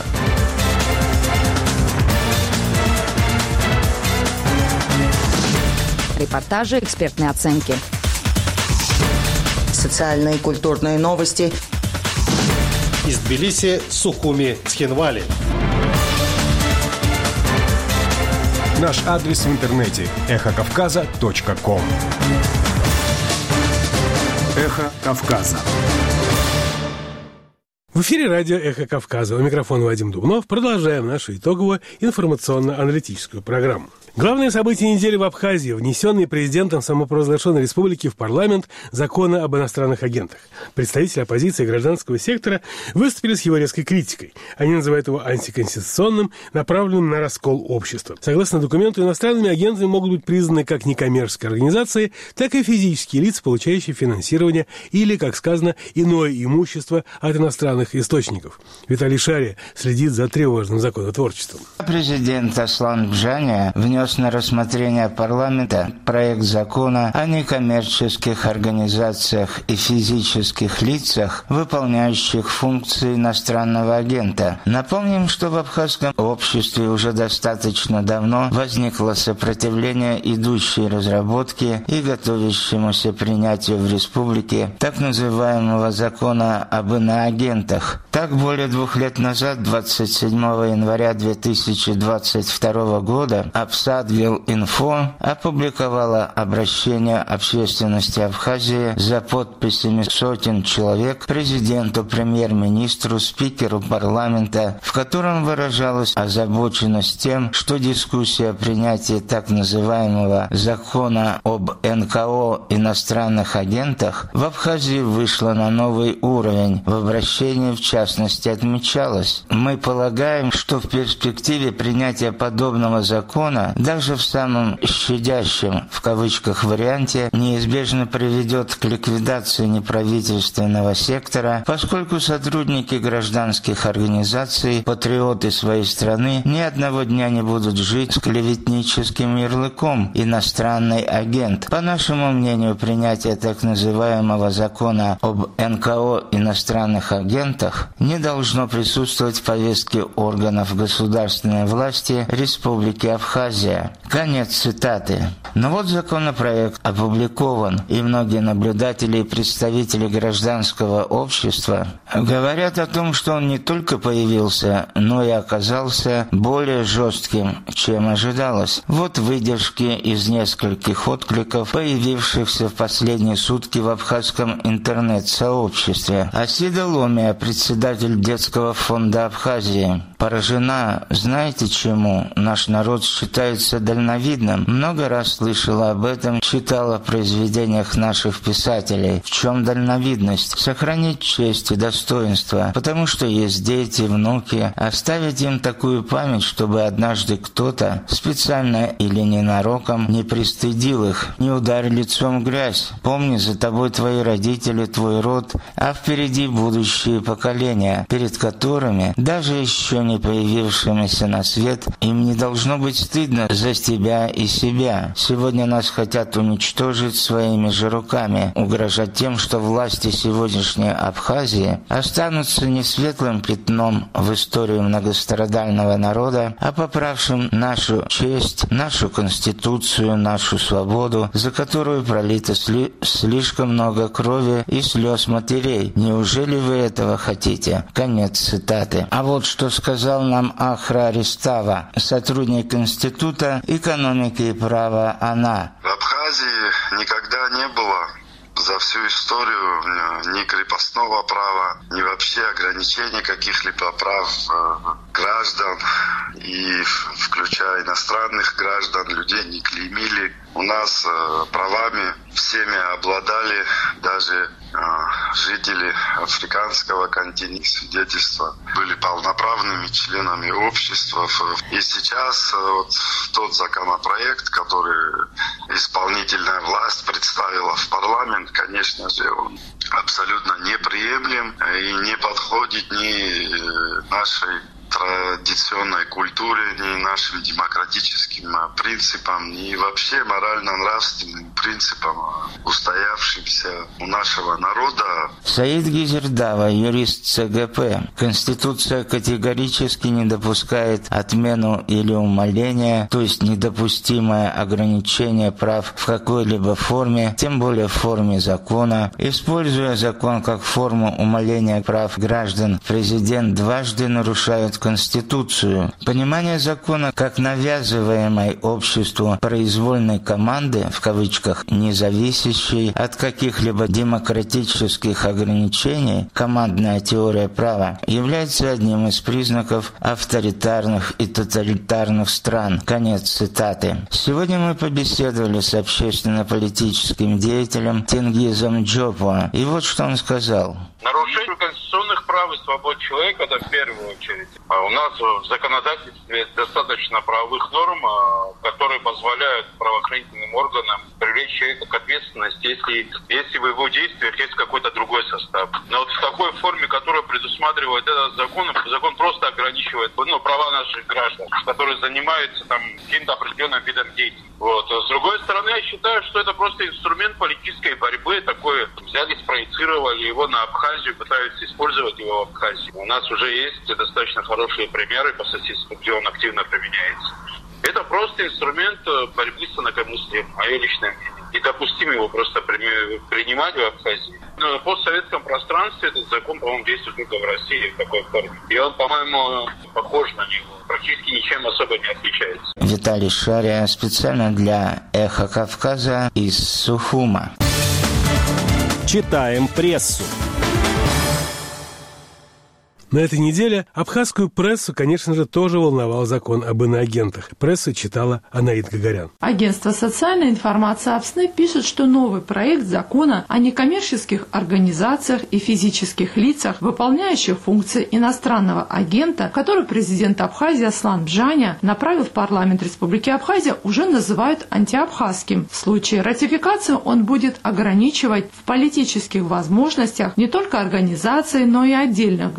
I: Репортажи, экспертные оценки.
J: Социальные и культурные новости.
K: Из Тбилиси, Сухуми, Цхинвали.
H: Наш адрес в интернете – эхокавказа.ком. Эхо Кавказа.
A: В эфире радио «Эхо Кавказа». У микрофона Вадим Дубнов. Продолжаем нашу итоговую информационно-аналитическую программу. Главное событие недели в Абхазии – внесенный президентом самопровозглашенной республики в парламент законы об иностранных агентах. Представители оппозиции и гражданского сектора выступили с его резкой критикой. Они называют его антиконституционным, направленным на раскол общества. Согласно документу, иностранными агентами могут быть признаны как некоммерческие организации, так и физические лица, получающие финансирование или, как сказано, иное имущество от иностранных источников. Виталий Шария следит за тревожным законотворчеством.
L: Президент Аслан Бжани внес на рассмотрение парламента проект закона о некоммерческих организациях и физических лицах, выполняющих функции иностранного агента. Напомним, что в абхазском обществе уже достаточно давно возникло сопротивление идущей разработке и готовящемуся принятию в республике так называемого закона об иноагентах. Так, более 2 лет назад, 27 января 2022 года, Абсадвил-Инфо опубликовала обращение общественности Абхазии за подписями сотен человек президенту, премьер-министру, спикеру парламента, в котором выражалась озабоченность тем, что дискуссия о принятии так называемого закона об НКО иностранных агентах в Абхазии вышла на новый уровень. В обращении, в частности, отмечалось: мы полагаем, что в перспективе принятия подобного закона даже в самом «щадящем» в кавычках варианте неизбежно приведет к ликвидации неправительственного сектора, поскольку сотрудники гражданских организаций, патриоты своей страны, ни одного дня не будут жить с клеветническим ярлыком «иностранный агент». По нашему мнению, принятие так называемого закона об НКО иностранных агентах не должно присутствовать в повестке органов государственной власти Республики Абхазия. Шария». Конец цитаты. Но вот законопроект опубликован, и многие наблюдатели и представители гражданского общества говорят о том, что он не только появился, но и оказался более жестким, чем ожидалось. Вот выдержки из нескольких откликов, появившихся в последние сутки в абхазском интернет-сообществе. Асида Ломия, председатель детского фонда Абхазии, поражена, знаете чему? Наш народ считается дальновидным. Много раз слышала об этом, читала в произведениях наших писателей. В чем дальновидность? Сохранить честь и достоинство, потому что есть дети, внуки, оставить им такую память, чтобы однажды кто-то, специально или ненароком, не пристыдил их, не ударил лицом в грязь. Помни, за тобой твои родители, твой род, а впереди будущие поколения, перед которыми, даже еще не появившимися на свет, им не должно быть стыдно за тебя и себя. Сегодня нас хотят уничтожить своими же руками, угрожать тем, что власти сегодняшней Абхазии останутся не светлым пятном в истории многострадального народа, а поправшим нашу честь, нашу конституцию, нашу свободу, за которую пролито слишком много крови и слез матерей. Неужели вы этого хотите? Конец цитаты. А вот что сказал нам Ахра Аристава, сотрудник Института экономики и права АНА.
M: В Абхазии никогда не было за всю историю ни крепостного права, ни вообще ограничений каких-либо прав граждан, и включая иностранных граждан, людей не клеймили. У нас правами всеми обладали даже жители африканского континента, свидетельства были полноправными членами общества. И сейчас вот тот законопроект, который исполнительная власть представила в парламент, конечно же, он абсолютно неприемлем и не подходит ни нашей традиционной культуре, ни нашим демократическим принципам, ни вообще морально-нравственным принципам, устоявшимся у нашего народа.
L: Саид Гизердава, юрист ЦГП. Конституция категорически не допускает отмену или умаления, то есть недопустимое ограничение прав в какой-либо форме, тем более в форме закона. Используя закон как форму умаления прав граждан, президент дважды нарушает Конституцию. Понимание закона как навязываемой обществу произвольной команды, в кавычках, не зависящей от каких-либо демократических ограничений, командная теория права, является одним из признаков авторитарных и тоталитарных стран. Конец цитаты. Сегодня мы побеседовали с общественно-политическим деятелем Тенгизом Джопо. И вот что он сказал.
N: Нарушение конституционных прав и свобод человека, это в первую очередь. А у нас в законодательстве достаточно правовых норм, которые позволяют правоохранительным органам привлечь человека к ответственности, если в его действиях есть какой-то другой состав. Но вот в такой форме, которая предусматривает этот закон просто ограничивает права наших граждан, которые занимаются каким-то определенным видом деятельности. С другой стороны, я считаю, что это просто инструмент политической борьбы. Такой взяли, спроецировали его на Абхазию, пытаются использовать его в Абхазии. У нас уже есть достаточно хорошие примеры по соседству, где он активно применяется. Это просто инструмент борьбы с инакомыслием, мое личное мнение. Недопустимо его просто принимать в Абхазии. Но на постсоветском пространстве этот закон, по-моему, действует только в России в такой форме. И он, по-моему, похож на него. Практически ничем особо не отличается.
L: Виталий Шария специально для «Эхо Кавказа» из Сухума.
H: Читаем прессу.
A: На этой неделе абхазскую прессу, конечно же, тоже волновал закон об иноагентах. Пресса читала Анаит Гагарян.
O: Агентство социальной информации АПСНы пишет, что новый проект закона о некоммерческих организациях и физических лицах, выполняющих функции иностранного агента, который президент Абхазии Аслан Бжаня направил в парламент Республики Абхазия, уже называют антиабхазским. В случае ратификации он будет ограничивать в политических возможностях не только организации, но и отдельных граждан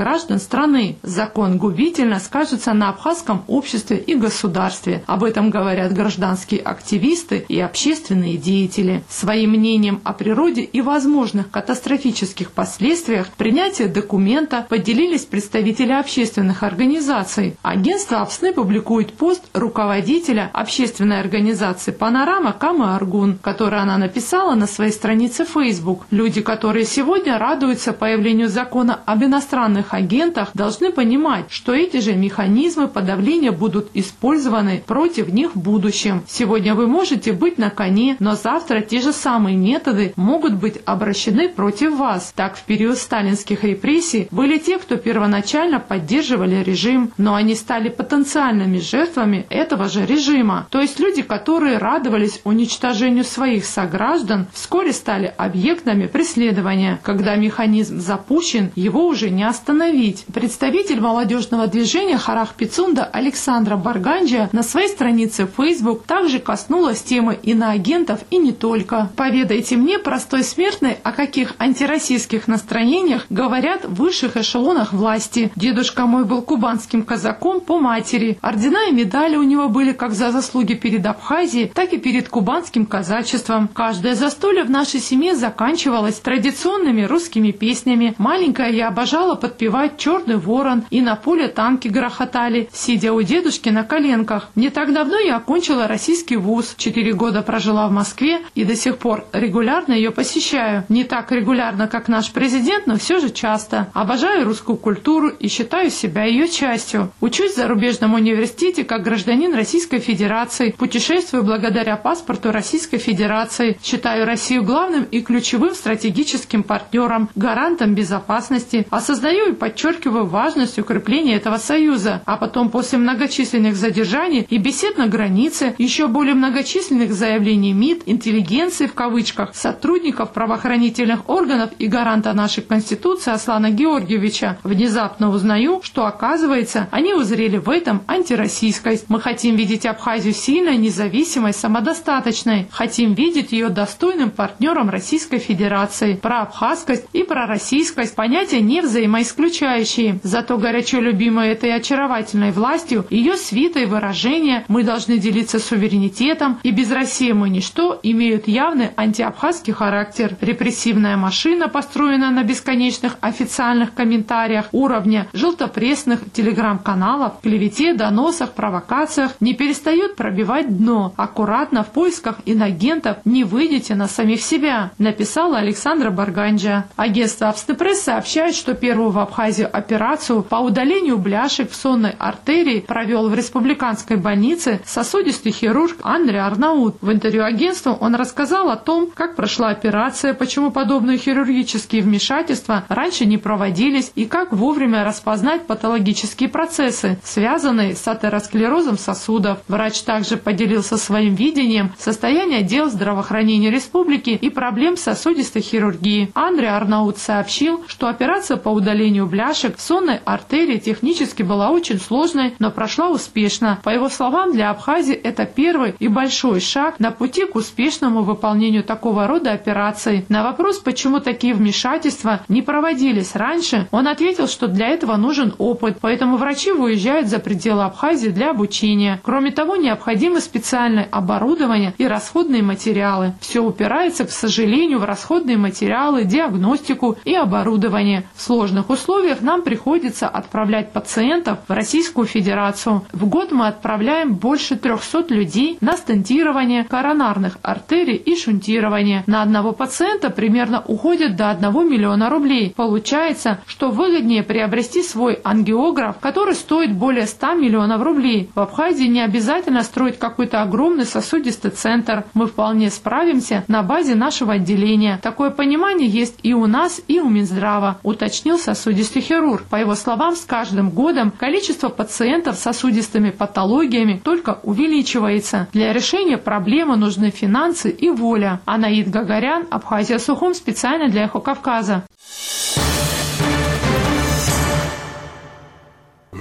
O: страны. Закон губительно скажется на абхазском обществе и государстве. Об этом говорят гражданские активисты и общественные деятели. Своим мнением о природе и возможных катастрофических последствиях принятия документа поделились представители общественных организаций. Агентство АПСНы публикует пост руководителя общественной организации «Панорама» Камы Аргун, который она написала на своей странице Facebook. Люди, которые сегодня радуются появлению закона об иностранных агентах, должны понимать, что эти же механизмы подавления будут использованы против них в будущем. Сегодня вы можете быть на коне, но завтра те же самые методы могут быть обращены против вас. Так, в период сталинских репрессий были те, кто первоначально поддерживали режим, но они стали потенциальными жертвами этого же режима. То есть люди, которые радовались уничтожению своих сограждан, вскоре стали объектами преследования. Когда механизм запущен, его уже не остановить. Представитель молодежного движения Харах Пицунда Александра Барганджа на своей странице Facebook также коснулась темы иноагентов и не только. «Поведайте мне, простой смертный, о каких антироссийских настроениях говорят в высших эшелонах власти. Дедушка мой был кубанским казаком по матери. Ордена и медали у него были как за заслуги перед Абхазией, так и перед кубанским казачеством. Каждое застолье в нашей семье заканчивалось традиционными русскими песнями. Маленькая я обожала подпевать «Черный ворон», и на поле танки грохотали, сидя у дедушки на коленках. Не так давно я окончила российский вуз, 4 года прожила в Москве и до сих пор регулярно ее посещаю. Не так регулярно, как наш президент, но все же часто. Обожаю русскую культуру и считаю себя ее частью. Учусь в зарубежном университете как гражданин Российской Федерации, путешествую благодаря паспорту Российской Федерации. Считаю Россию главным и ключевым стратегическим партнером, гарантом безопасности. Осознаю и подчеркиваю важность укрепления этого союза. А потом, после многочисленных задержаний и бесед на границе, еще более многочисленных заявлений МИД, интеллигенции в кавычках, сотрудников правоохранительных органов и гаранта нашей Конституции Аслана Георгиевича, внезапно узнаю, что, оказывается, они узрели в этом антироссийскость. Мы хотим видеть Абхазию сильной, независимой, самодостаточной. Хотим видеть ее достойным партнером Российской Федерации. Проабхазскость и пророссийскость – понятия не взаимоисключающие. Зато горячо любимой этой очаровательной властью, ее свитой выражения «мы должны делиться суверенитетом» и «без России мы ничто» имеют явный антиабхазский характер. Репрессивная машина, построенная на бесконечных официальных комментариях уровня желтопрессных телеграм-каналов, клевете, доносах, провокациях, не перестает пробивать дно. Аккуратно в поисках инагентов не выйдете на самих себя, написала Александра Барганджа. Агентство Абстепресс сообщает, что первую в Абхазию операцию по удалению бляшек в сонной артерии провел в республиканской больнице сосудистый хирург Андрей Арнаут. В интервью агентству он рассказал о том, как прошла операция, почему подобные хирургические вмешательства раньше не проводились и как вовремя распознать патологические процессы, связанные с атеросклерозом сосудов. Врач также поделился своим видением состояния дел здравоохранения республики и проблем сосудистой хирургии. Андрей Арнаут сообщил, что операция по удалению бляшек в сонной артерии технически была очень сложной, но прошла успешно. По его словам, для Абхазии это первый и большой шаг на пути к успешному выполнению такого рода операций. На вопрос, почему такие вмешательства не проводились раньше, он ответил, что для этого нужен опыт, поэтому врачи выезжают за пределы Абхазии для обучения. Кроме того, необходимо специальное оборудование и расходные материалы. Все упирается, к сожалению, в расходные материалы, диагностику и оборудование. В сложных условиях нам приходится отправлять пациентов в Российскую Федерацию. В год мы отправляем больше 300 людей на стентирование коронарных артерий и шунтирование. На одного пациента примерно уходит до 1 миллиона рублей. Получается, что выгоднее приобрести свой ангиограф, который стоит более 100 миллионов рублей. В Абхазии не обязательно строить какой-то огромный сосудистый центр. Мы вполне справимся на базе нашего отделения. Такое понимание есть и у нас, и у Минздрава, уточнил сосудистый хирург. По его словам, с каждым годом количество пациентов с сосудистыми патологиями только увеличивается. Для решения проблемы нужны финансы и воля. Анаид Гагарян, Абхазия Сухум, специально для Эхо Кавказа.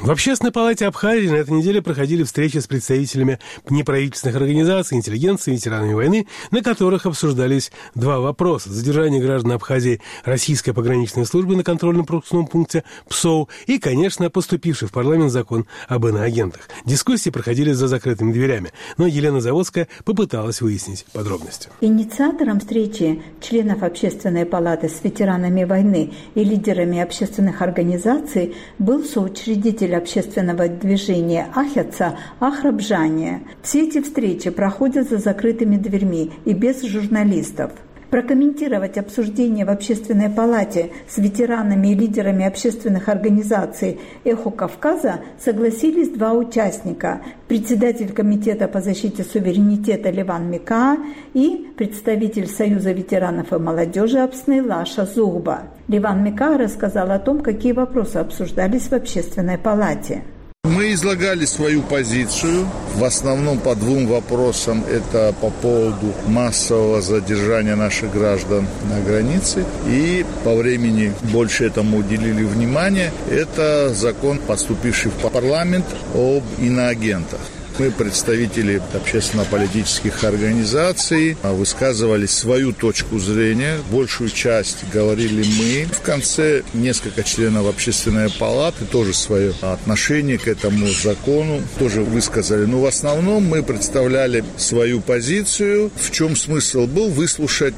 A: В Общественной палате Абхазии на этой неделе проходили встречи с представителями неправительственных организаций, интеллигенции, ветеранами войны, на которых обсуждались два вопроса: задержание граждан Абхазии российской пограничной службы на контрольно-пропускном пункте ПСОУ и, конечно, поступивший в парламент закон об иноагентах. Дискуссии проходили за закрытыми дверями, но Елена Заводская попыталась выяснить подробности.
P: Инициатором встречи членов Общественной палаты с ветеранами войны и лидерами общественных организаций был соучредитель общественного движения «Ахятса» Ахраб Жания. Все эти встречи проходят за закрытыми дверьми и без журналистов. Прокомментировать обсуждение в Общественной палате с ветеранами и лидерами общественных организаций «Эхо Кавказа» согласились два участника: председатель Комитета по защите суверенитета Ливан Микаа и представитель Союза ветеранов и молодежи Апсны Лаша Зугба. Ливан Микаа рассказал о том, какие вопросы обсуждались в Общественной палате.
Q: Мы излагали свою позицию, в основном по двум вопросам. Это по поводу массового задержания наших граждан на границе. И по времени больше этому уделили внимание. Это закон, поступивший в парламент, об иноагентах. Мы, представители общественно-политических организаций, высказывали свою точку зрения. Большую часть говорили мы. В конце несколько членов Общественной палаты тоже свое отношение к этому закону тоже высказали. Но в основном мы представляли свою позицию. В чем смысл был? Выслушать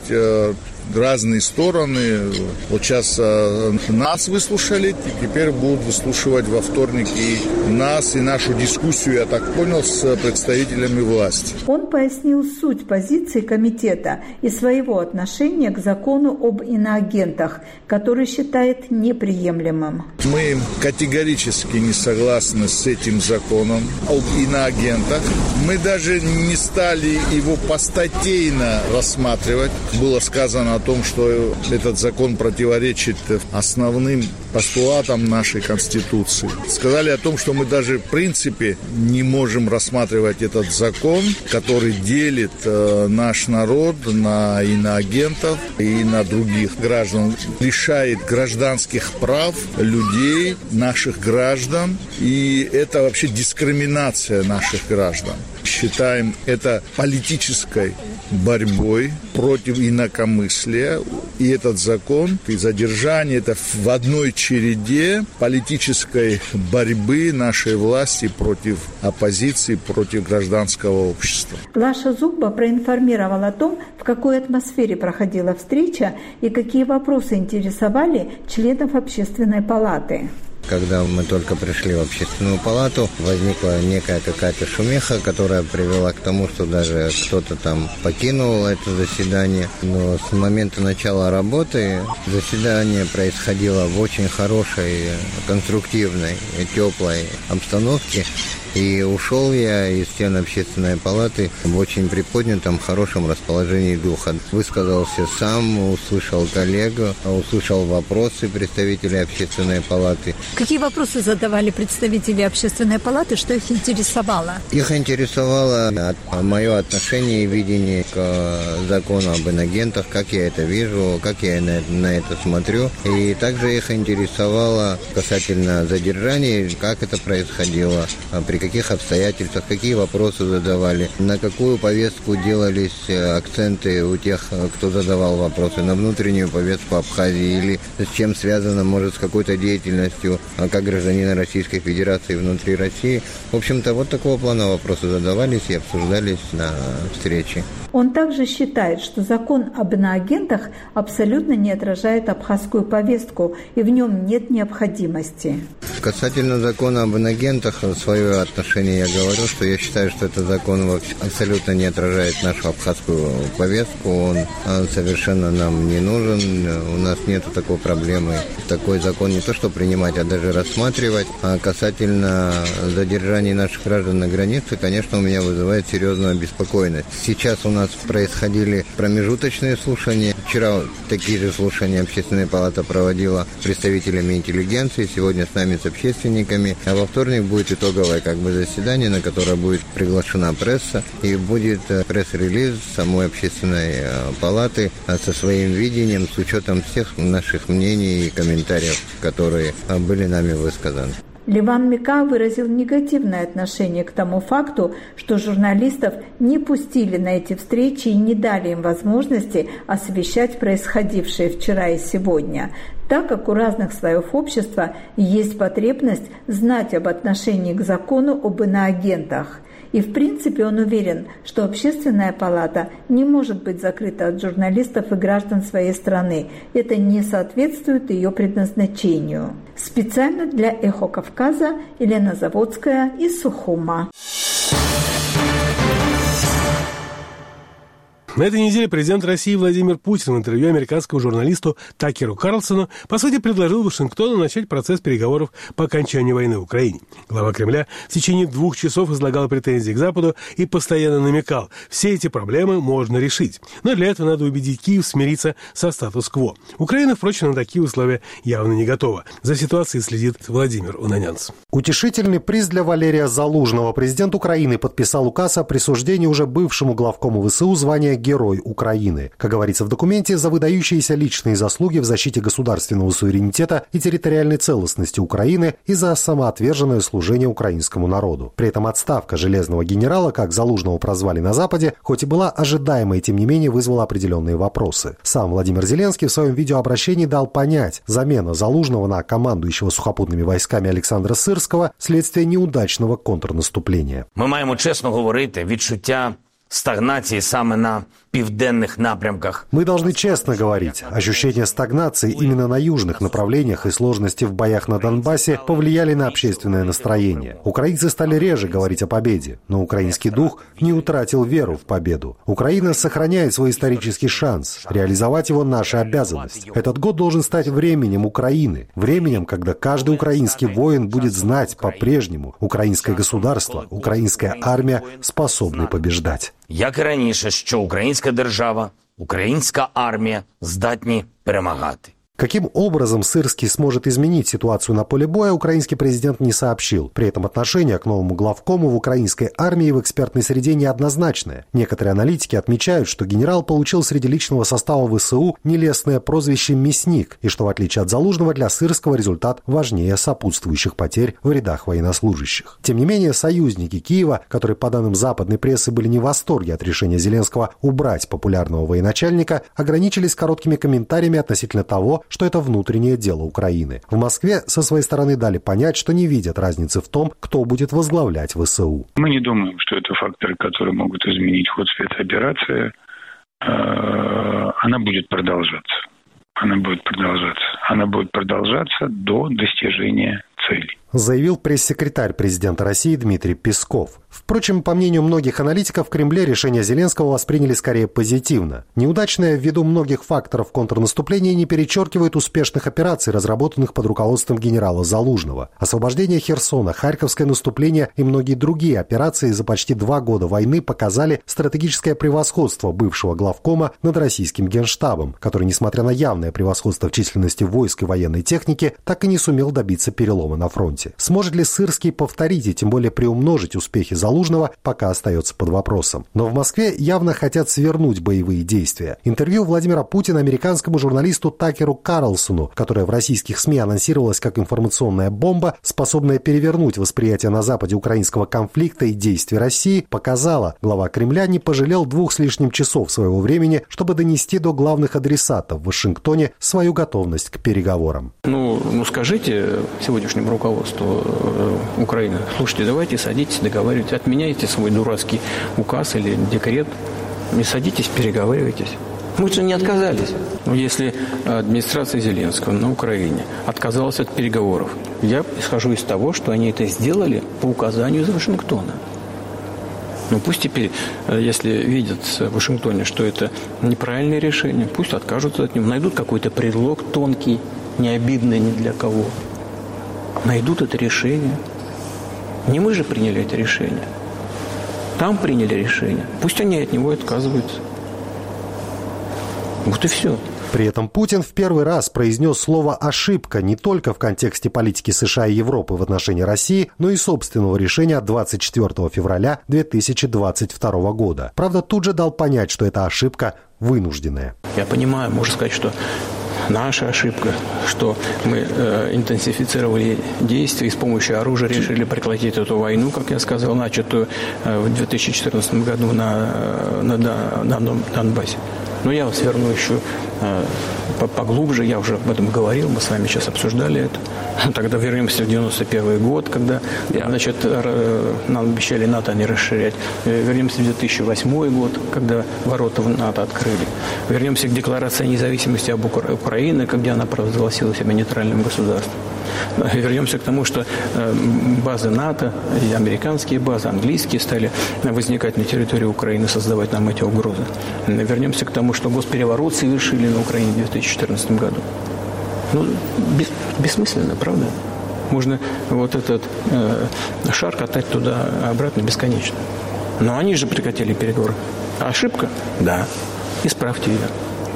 Q: разные стороны. Вот сейчас нас выслушали, и теперь будут выслушивать во вторник и нас, и нашу дискуссию, я так понял, с представителями власти.
P: Он пояснил суть позиции комитета и своего отношения к закону об иноагентах, который считает неприемлемым.
Q: Мы категорически не согласны с этим законом об иноагентах. Мы даже не стали его постатейно рассматривать. Было сказано о том, что этот закон противоречит основным постулатам нашей Конституции. Сказали о том, что мы даже в принципе не можем рассматривать этот закон, который делит наш народ на иноагентов и на других граждан, лишает гражданских прав людей, наших граждан, и это вообще дискриминация наших граждан. Считаем это политической борьбой против инакомыслия. И этот закон, и задержание, это в одной череде политической борьбы нашей власти против оппозиции, против гражданского общества.
P: Лаша Зугба проинформировал о том, в какой атмосфере проходила встреча и какие вопросы интересовали членов Общественной палаты.
R: Когда мы только пришли в Общественную палату, возникла некая какая-то шумиха, которая привела к тому, что даже кто-то там покинул это заседание. Но с момента начала работы заседание происходило в очень хорошей, конструктивной, теплой обстановке. И ушел я из стен Общественной палаты в очень приподнятом, хорошем расположении духа. Высказался сам, услышал коллегу, услышал вопросы представителей Общественной палаты.
S: Какие вопросы задавали представители Общественной палаты, что их интересовало?
R: Их интересовало мое отношение и видение к закону об иноагентах, как я это вижу, как я на это смотрю. И также их интересовало касательно задержания, как это происходило, при каких обстоятельствах, какие вопросы задавали, на какую повестку делались акценты у тех, кто задавал вопросы, на внутреннюю повестку Абхазии или с чем связано, может, с какой-то деятельностью как гражданина Российской Федерации внутри России. В общем-то, вот такого плана вопросы задавались и обсуждались на встрече.
P: Он также считает, что закон об иноагентах абсолютно не отражает абхазскую повестку, и в нем нет необходимости.
R: Касательно закона об иноагентах, свое отношение я говорю, что я считаю, что этот закон абсолютно не отражает нашу абхазскую повестку, он совершенно нам не нужен, у нас нет такой проблемы. Такой закон не то что принимать, а даже рассматривать. А касательно задержания наших граждан на границе, конечно, у меня вызывает серьезную обеспокоенность. Сейчас у нас происходили промежуточные слушания. Вчера такие же слушания Общественная палата проводила представителями интеллигенции, сегодня с нами, с общественниками. А во вторник будет итоговое заседание, на которое будет приглашена пресса, и будет пресс-релиз самой Общественной палаты со своим видением, с учетом всех наших мнений и комментариев, которые были нами высказаны.
P: Ливан Мика выразил негативное отношение к тому факту, что журналистов не пустили на эти встречи и не дали им возможности освещать происходившее вчера и сегодня, так как у разных слоев общества есть потребность знать об отношении к закону об иноагентах. И в принципе он уверен, что Общественная палата не может быть закрыта от журналистов и граждан своей страны. Это не соответствует ее предназначению. Специально для «Эхо Кавказа» Елена Заводская из Сухума.
A: На этой неделе президент России Владимир Путин в интервью американскому журналисту Такеру Карлсону по сути предложил Вашингтону начать процесс переговоров по окончанию войны в Украине. Глава Кремля в течение 2 часов излагал претензии к Западу и постоянно намекал, все эти проблемы можно решить. Но для этого надо убедить Киев смириться со статус-кво. Украина, впрочем, на такие условия явно не готова. За ситуацией следит Владимир Унанянц.
K: Утешительный приз для Валерия Залужного. Президент Украины подписал указ о присуждении уже бывшему главкому ВСУ звания «Герой Украины». Как говорится в документе, за выдающиеся личные заслуги в защите государственного суверенитета и территориальной целостности Украины и за самоотверженное служение украинскому народу. При этом отставка железного генерала, как Залужного прозвали на Западе, хоть и была ожидаемой, тем не менее вызвала определенные вопросы. Сам Владимир Зеленский в своем видеообращении дал понять, замена Залужного на командующего сухопутными войсками Олександра Сирського – следствие неудачного контрнаступления.
T: Мы маємо чесно говорити, відчуття стагнації саме на південних напрямках.
K: Мы должны честно говорить. Ощущение стагнации именно на южных направлениях и сложности в боях на Донбассе повлияли на общественное настроение. Украинцы стали реже говорить о победе, но украинский дух не утратил веру в победу. Украина сохраняет свой исторический шанс. Реализовать его наша обязанность. Этот год должен стать временем Украины. Временем, когда каждый украинский воин будет знать по-прежнему: украинское государство, украинская армия способны побеждать.
T: Як і раніше, що українська держава, українська армія здатні перемагати.
K: Каким образом Сырский сможет изменить ситуацию на поле боя, украинский президент не сообщил. При этом отношение к новому главкому в украинской армии и в экспертной среде неоднозначное. Некоторые аналитики отмечают, что генерал получил среди личного состава ВСУ нелестное прозвище «мясник», и что, в отличие от Залужного, для Сырского результат важнее сопутствующих потерь в рядах военнослужащих. Тем не менее, союзники Киева, которые, по данным западной прессы, были не в восторге от решения Зеленского убрать популярного военачальника, ограничились короткими комментариями относительно того, что это внутреннее дело Украины. В Москве со своей стороны дали понять, что не видят разницы в том, кто будет возглавлять ВСУ.
U: Мы не думаем, что это факторы, которые могут изменить ход спецоперации. Она будет продолжаться. Она будет продолжаться до достижения цели.
K: Заявил пресс-секретарь президента России Дмитрий Песков. Впрочем, по мнению многих аналитиков, в Кремле решение Зеленского восприняли скорее позитивно. Неудачное ввиду многих факторов контрнаступления не перечеркивает успешных операций, разработанных под руководством генерала Залужного. Освобождение Херсона, Харьковское наступление и многие другие операции за почти 2 года войны показали стратегическое превосходство бывшего главкома над российским генштабом, который, несмотря на явное превосходство в численности войск и военной техники, так и не сумел добиться перелома на фронте. Сможет ли Сырский повторить и тем более приумножить успехи Залужного, пока остается под вопросом. Но в Москве явно хотят свернуть боевые действия. Интервью Владимира Путина американскому журналисту Такеру Карлсону, которое в российских СМИ анонсировалось как информационная бомба, способная перевернуть восприятие на Западе украинского конфликта и действий России, показала: глава Кремля не пожалел 2 с лишним часов своего времени, чтобы донести до главных адресатов в Вашингтоне свою готовность к переговорам.
V: Скажите сегодняшнему руководству Украины: слушайте, давайте садитесь, договаривайтесь, отменяйте свой дурацкий указ или декрет и садитесь, переговаривайтесь. Мы же не отказались. Но если администрация Зеленского на Украине отказалась от переговоров, я исхожу из того, что они это сделали по указанию из Вашингтона. Пусть теперь, если видят в Вашингтоне, что это неправильное решение, пусть откажутся от него, найдут какой-то предлог тонкий, не обидный ни для кого. Найдут это решение. Не мы же приняли это решение. Там приняли решение. Пусть они от него отказываются. Вот и все.
K: При этом Путин в первый раз произнес слово «ошибка» не только в контексте политики США и Европы в отношении России, но и собственного решения от 24 февраля 2022 года. Правда, тут же дал понять, что эта ошибка вынужденная.
V: Я понимаю, можно сказать, что наша ошибка, что мы интенсифицировали действия и с помощью оружия решили прекратить эту войну, как я сказал, начатую в 2014 году на Донбассе. Но я вас верну еще поглубже, я уже об этом говорил, мы с вами сейчас обсуждали это. Тогда вернемся в 91 год, когда, значит, нам обещали НАТО не расширять. Вернемся в 2008 год, когда ворота в НАТО открыли. Вернемся к Декларации о независимости об Украине, когда она провозгласила себя нейтральным государством. Вернемся к тому, что базы НАТО, и американские базы, английские стали возникать на территории Украины, создавать нам эти угрозы. Вернемся к тому, что госпереворот совершили на Украине в 2014 году. Ну, бессмысленно, правда? Можно вот этот шар катать туда-обратно бесконечно. Но они же прекратили переговоры. Ошибка? Да. Исправьте ее.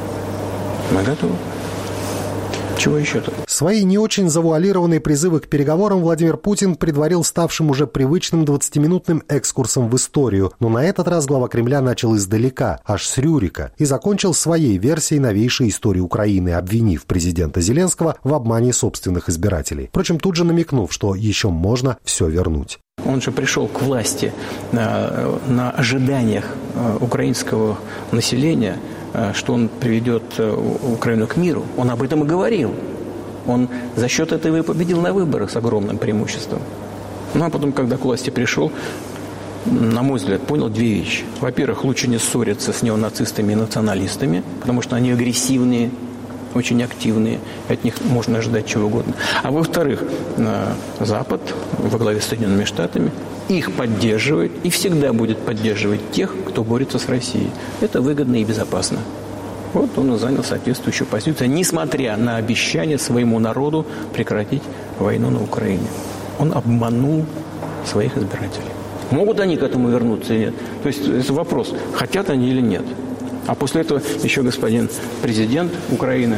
V: Мы готовы. Чего еще-то?
K: Свои не очень завуалированные призывы к переговорам Владимир Путин предварил ставшим уже привычным 20-минутным экскурсом в историю. Но на этот раз глава Кремля начал издалека, аж с Рюрика, и закончил своей версией новейшей истории Украины, обвинив президента Зеленского в обмане собственных избирателей. Впрочем, тут же намекнув, что еще можно все вернуть.
V: Он же пришел к власти на ожиданиях украинского населения, что он приведет Украину к миру. Он об этом и говорил. Он за счет этого и победил на выборах с огромным преимуществом. Ну, а потом, когда к власти пришел, на мой взгляд, понял две вещи. Во-первых, лучше не ссориться с неонацистами и националистами, потому что они агрессивные, очень активные, от них можно ожидать чего угодно. А во-вторых, Запад во главе с Соединенными Штатами их поддерживает и всегда будет поддерживать тех, кто борется с Россией. Это выгодно и безопасно. Вот он и занял соответствующую позицию, несмотря на обещание своему народу прекратить войну на Украине. Он обманул своих избирателей. Могут они к этому вернуться или нет? То есть это вопрос, хотят они или нет. А после этого еще господин президент Украины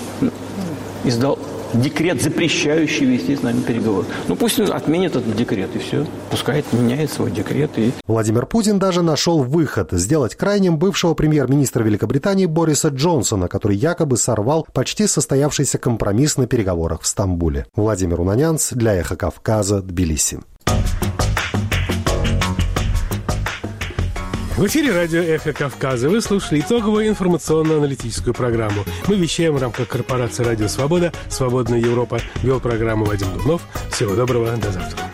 V: издал декрет, запрещающий вести с нами переговоры. Ну, пусть он отменит этот декрет, и все. Пускай отменяет свой декрет.
K: Владимир Путин даже нашел выход – сделать крайним бывшего премьер-министра Великобритании Бориса Джонсона, который якобы сорвал почти состоявшийся компромисс на переговорах в Стамбуле. Владимир Унанянц для «Эхо Кавказа», Тбилиси.
A: В эфире радио «Эхо Кавказа». Вы слушали итоговую информационно-аналитическую программу. Мы вещаем в рамках корпорации «Радио Свобода». «Свободная Европа». Вел программу Вадим Дубнов. Всего доброго. До завтра.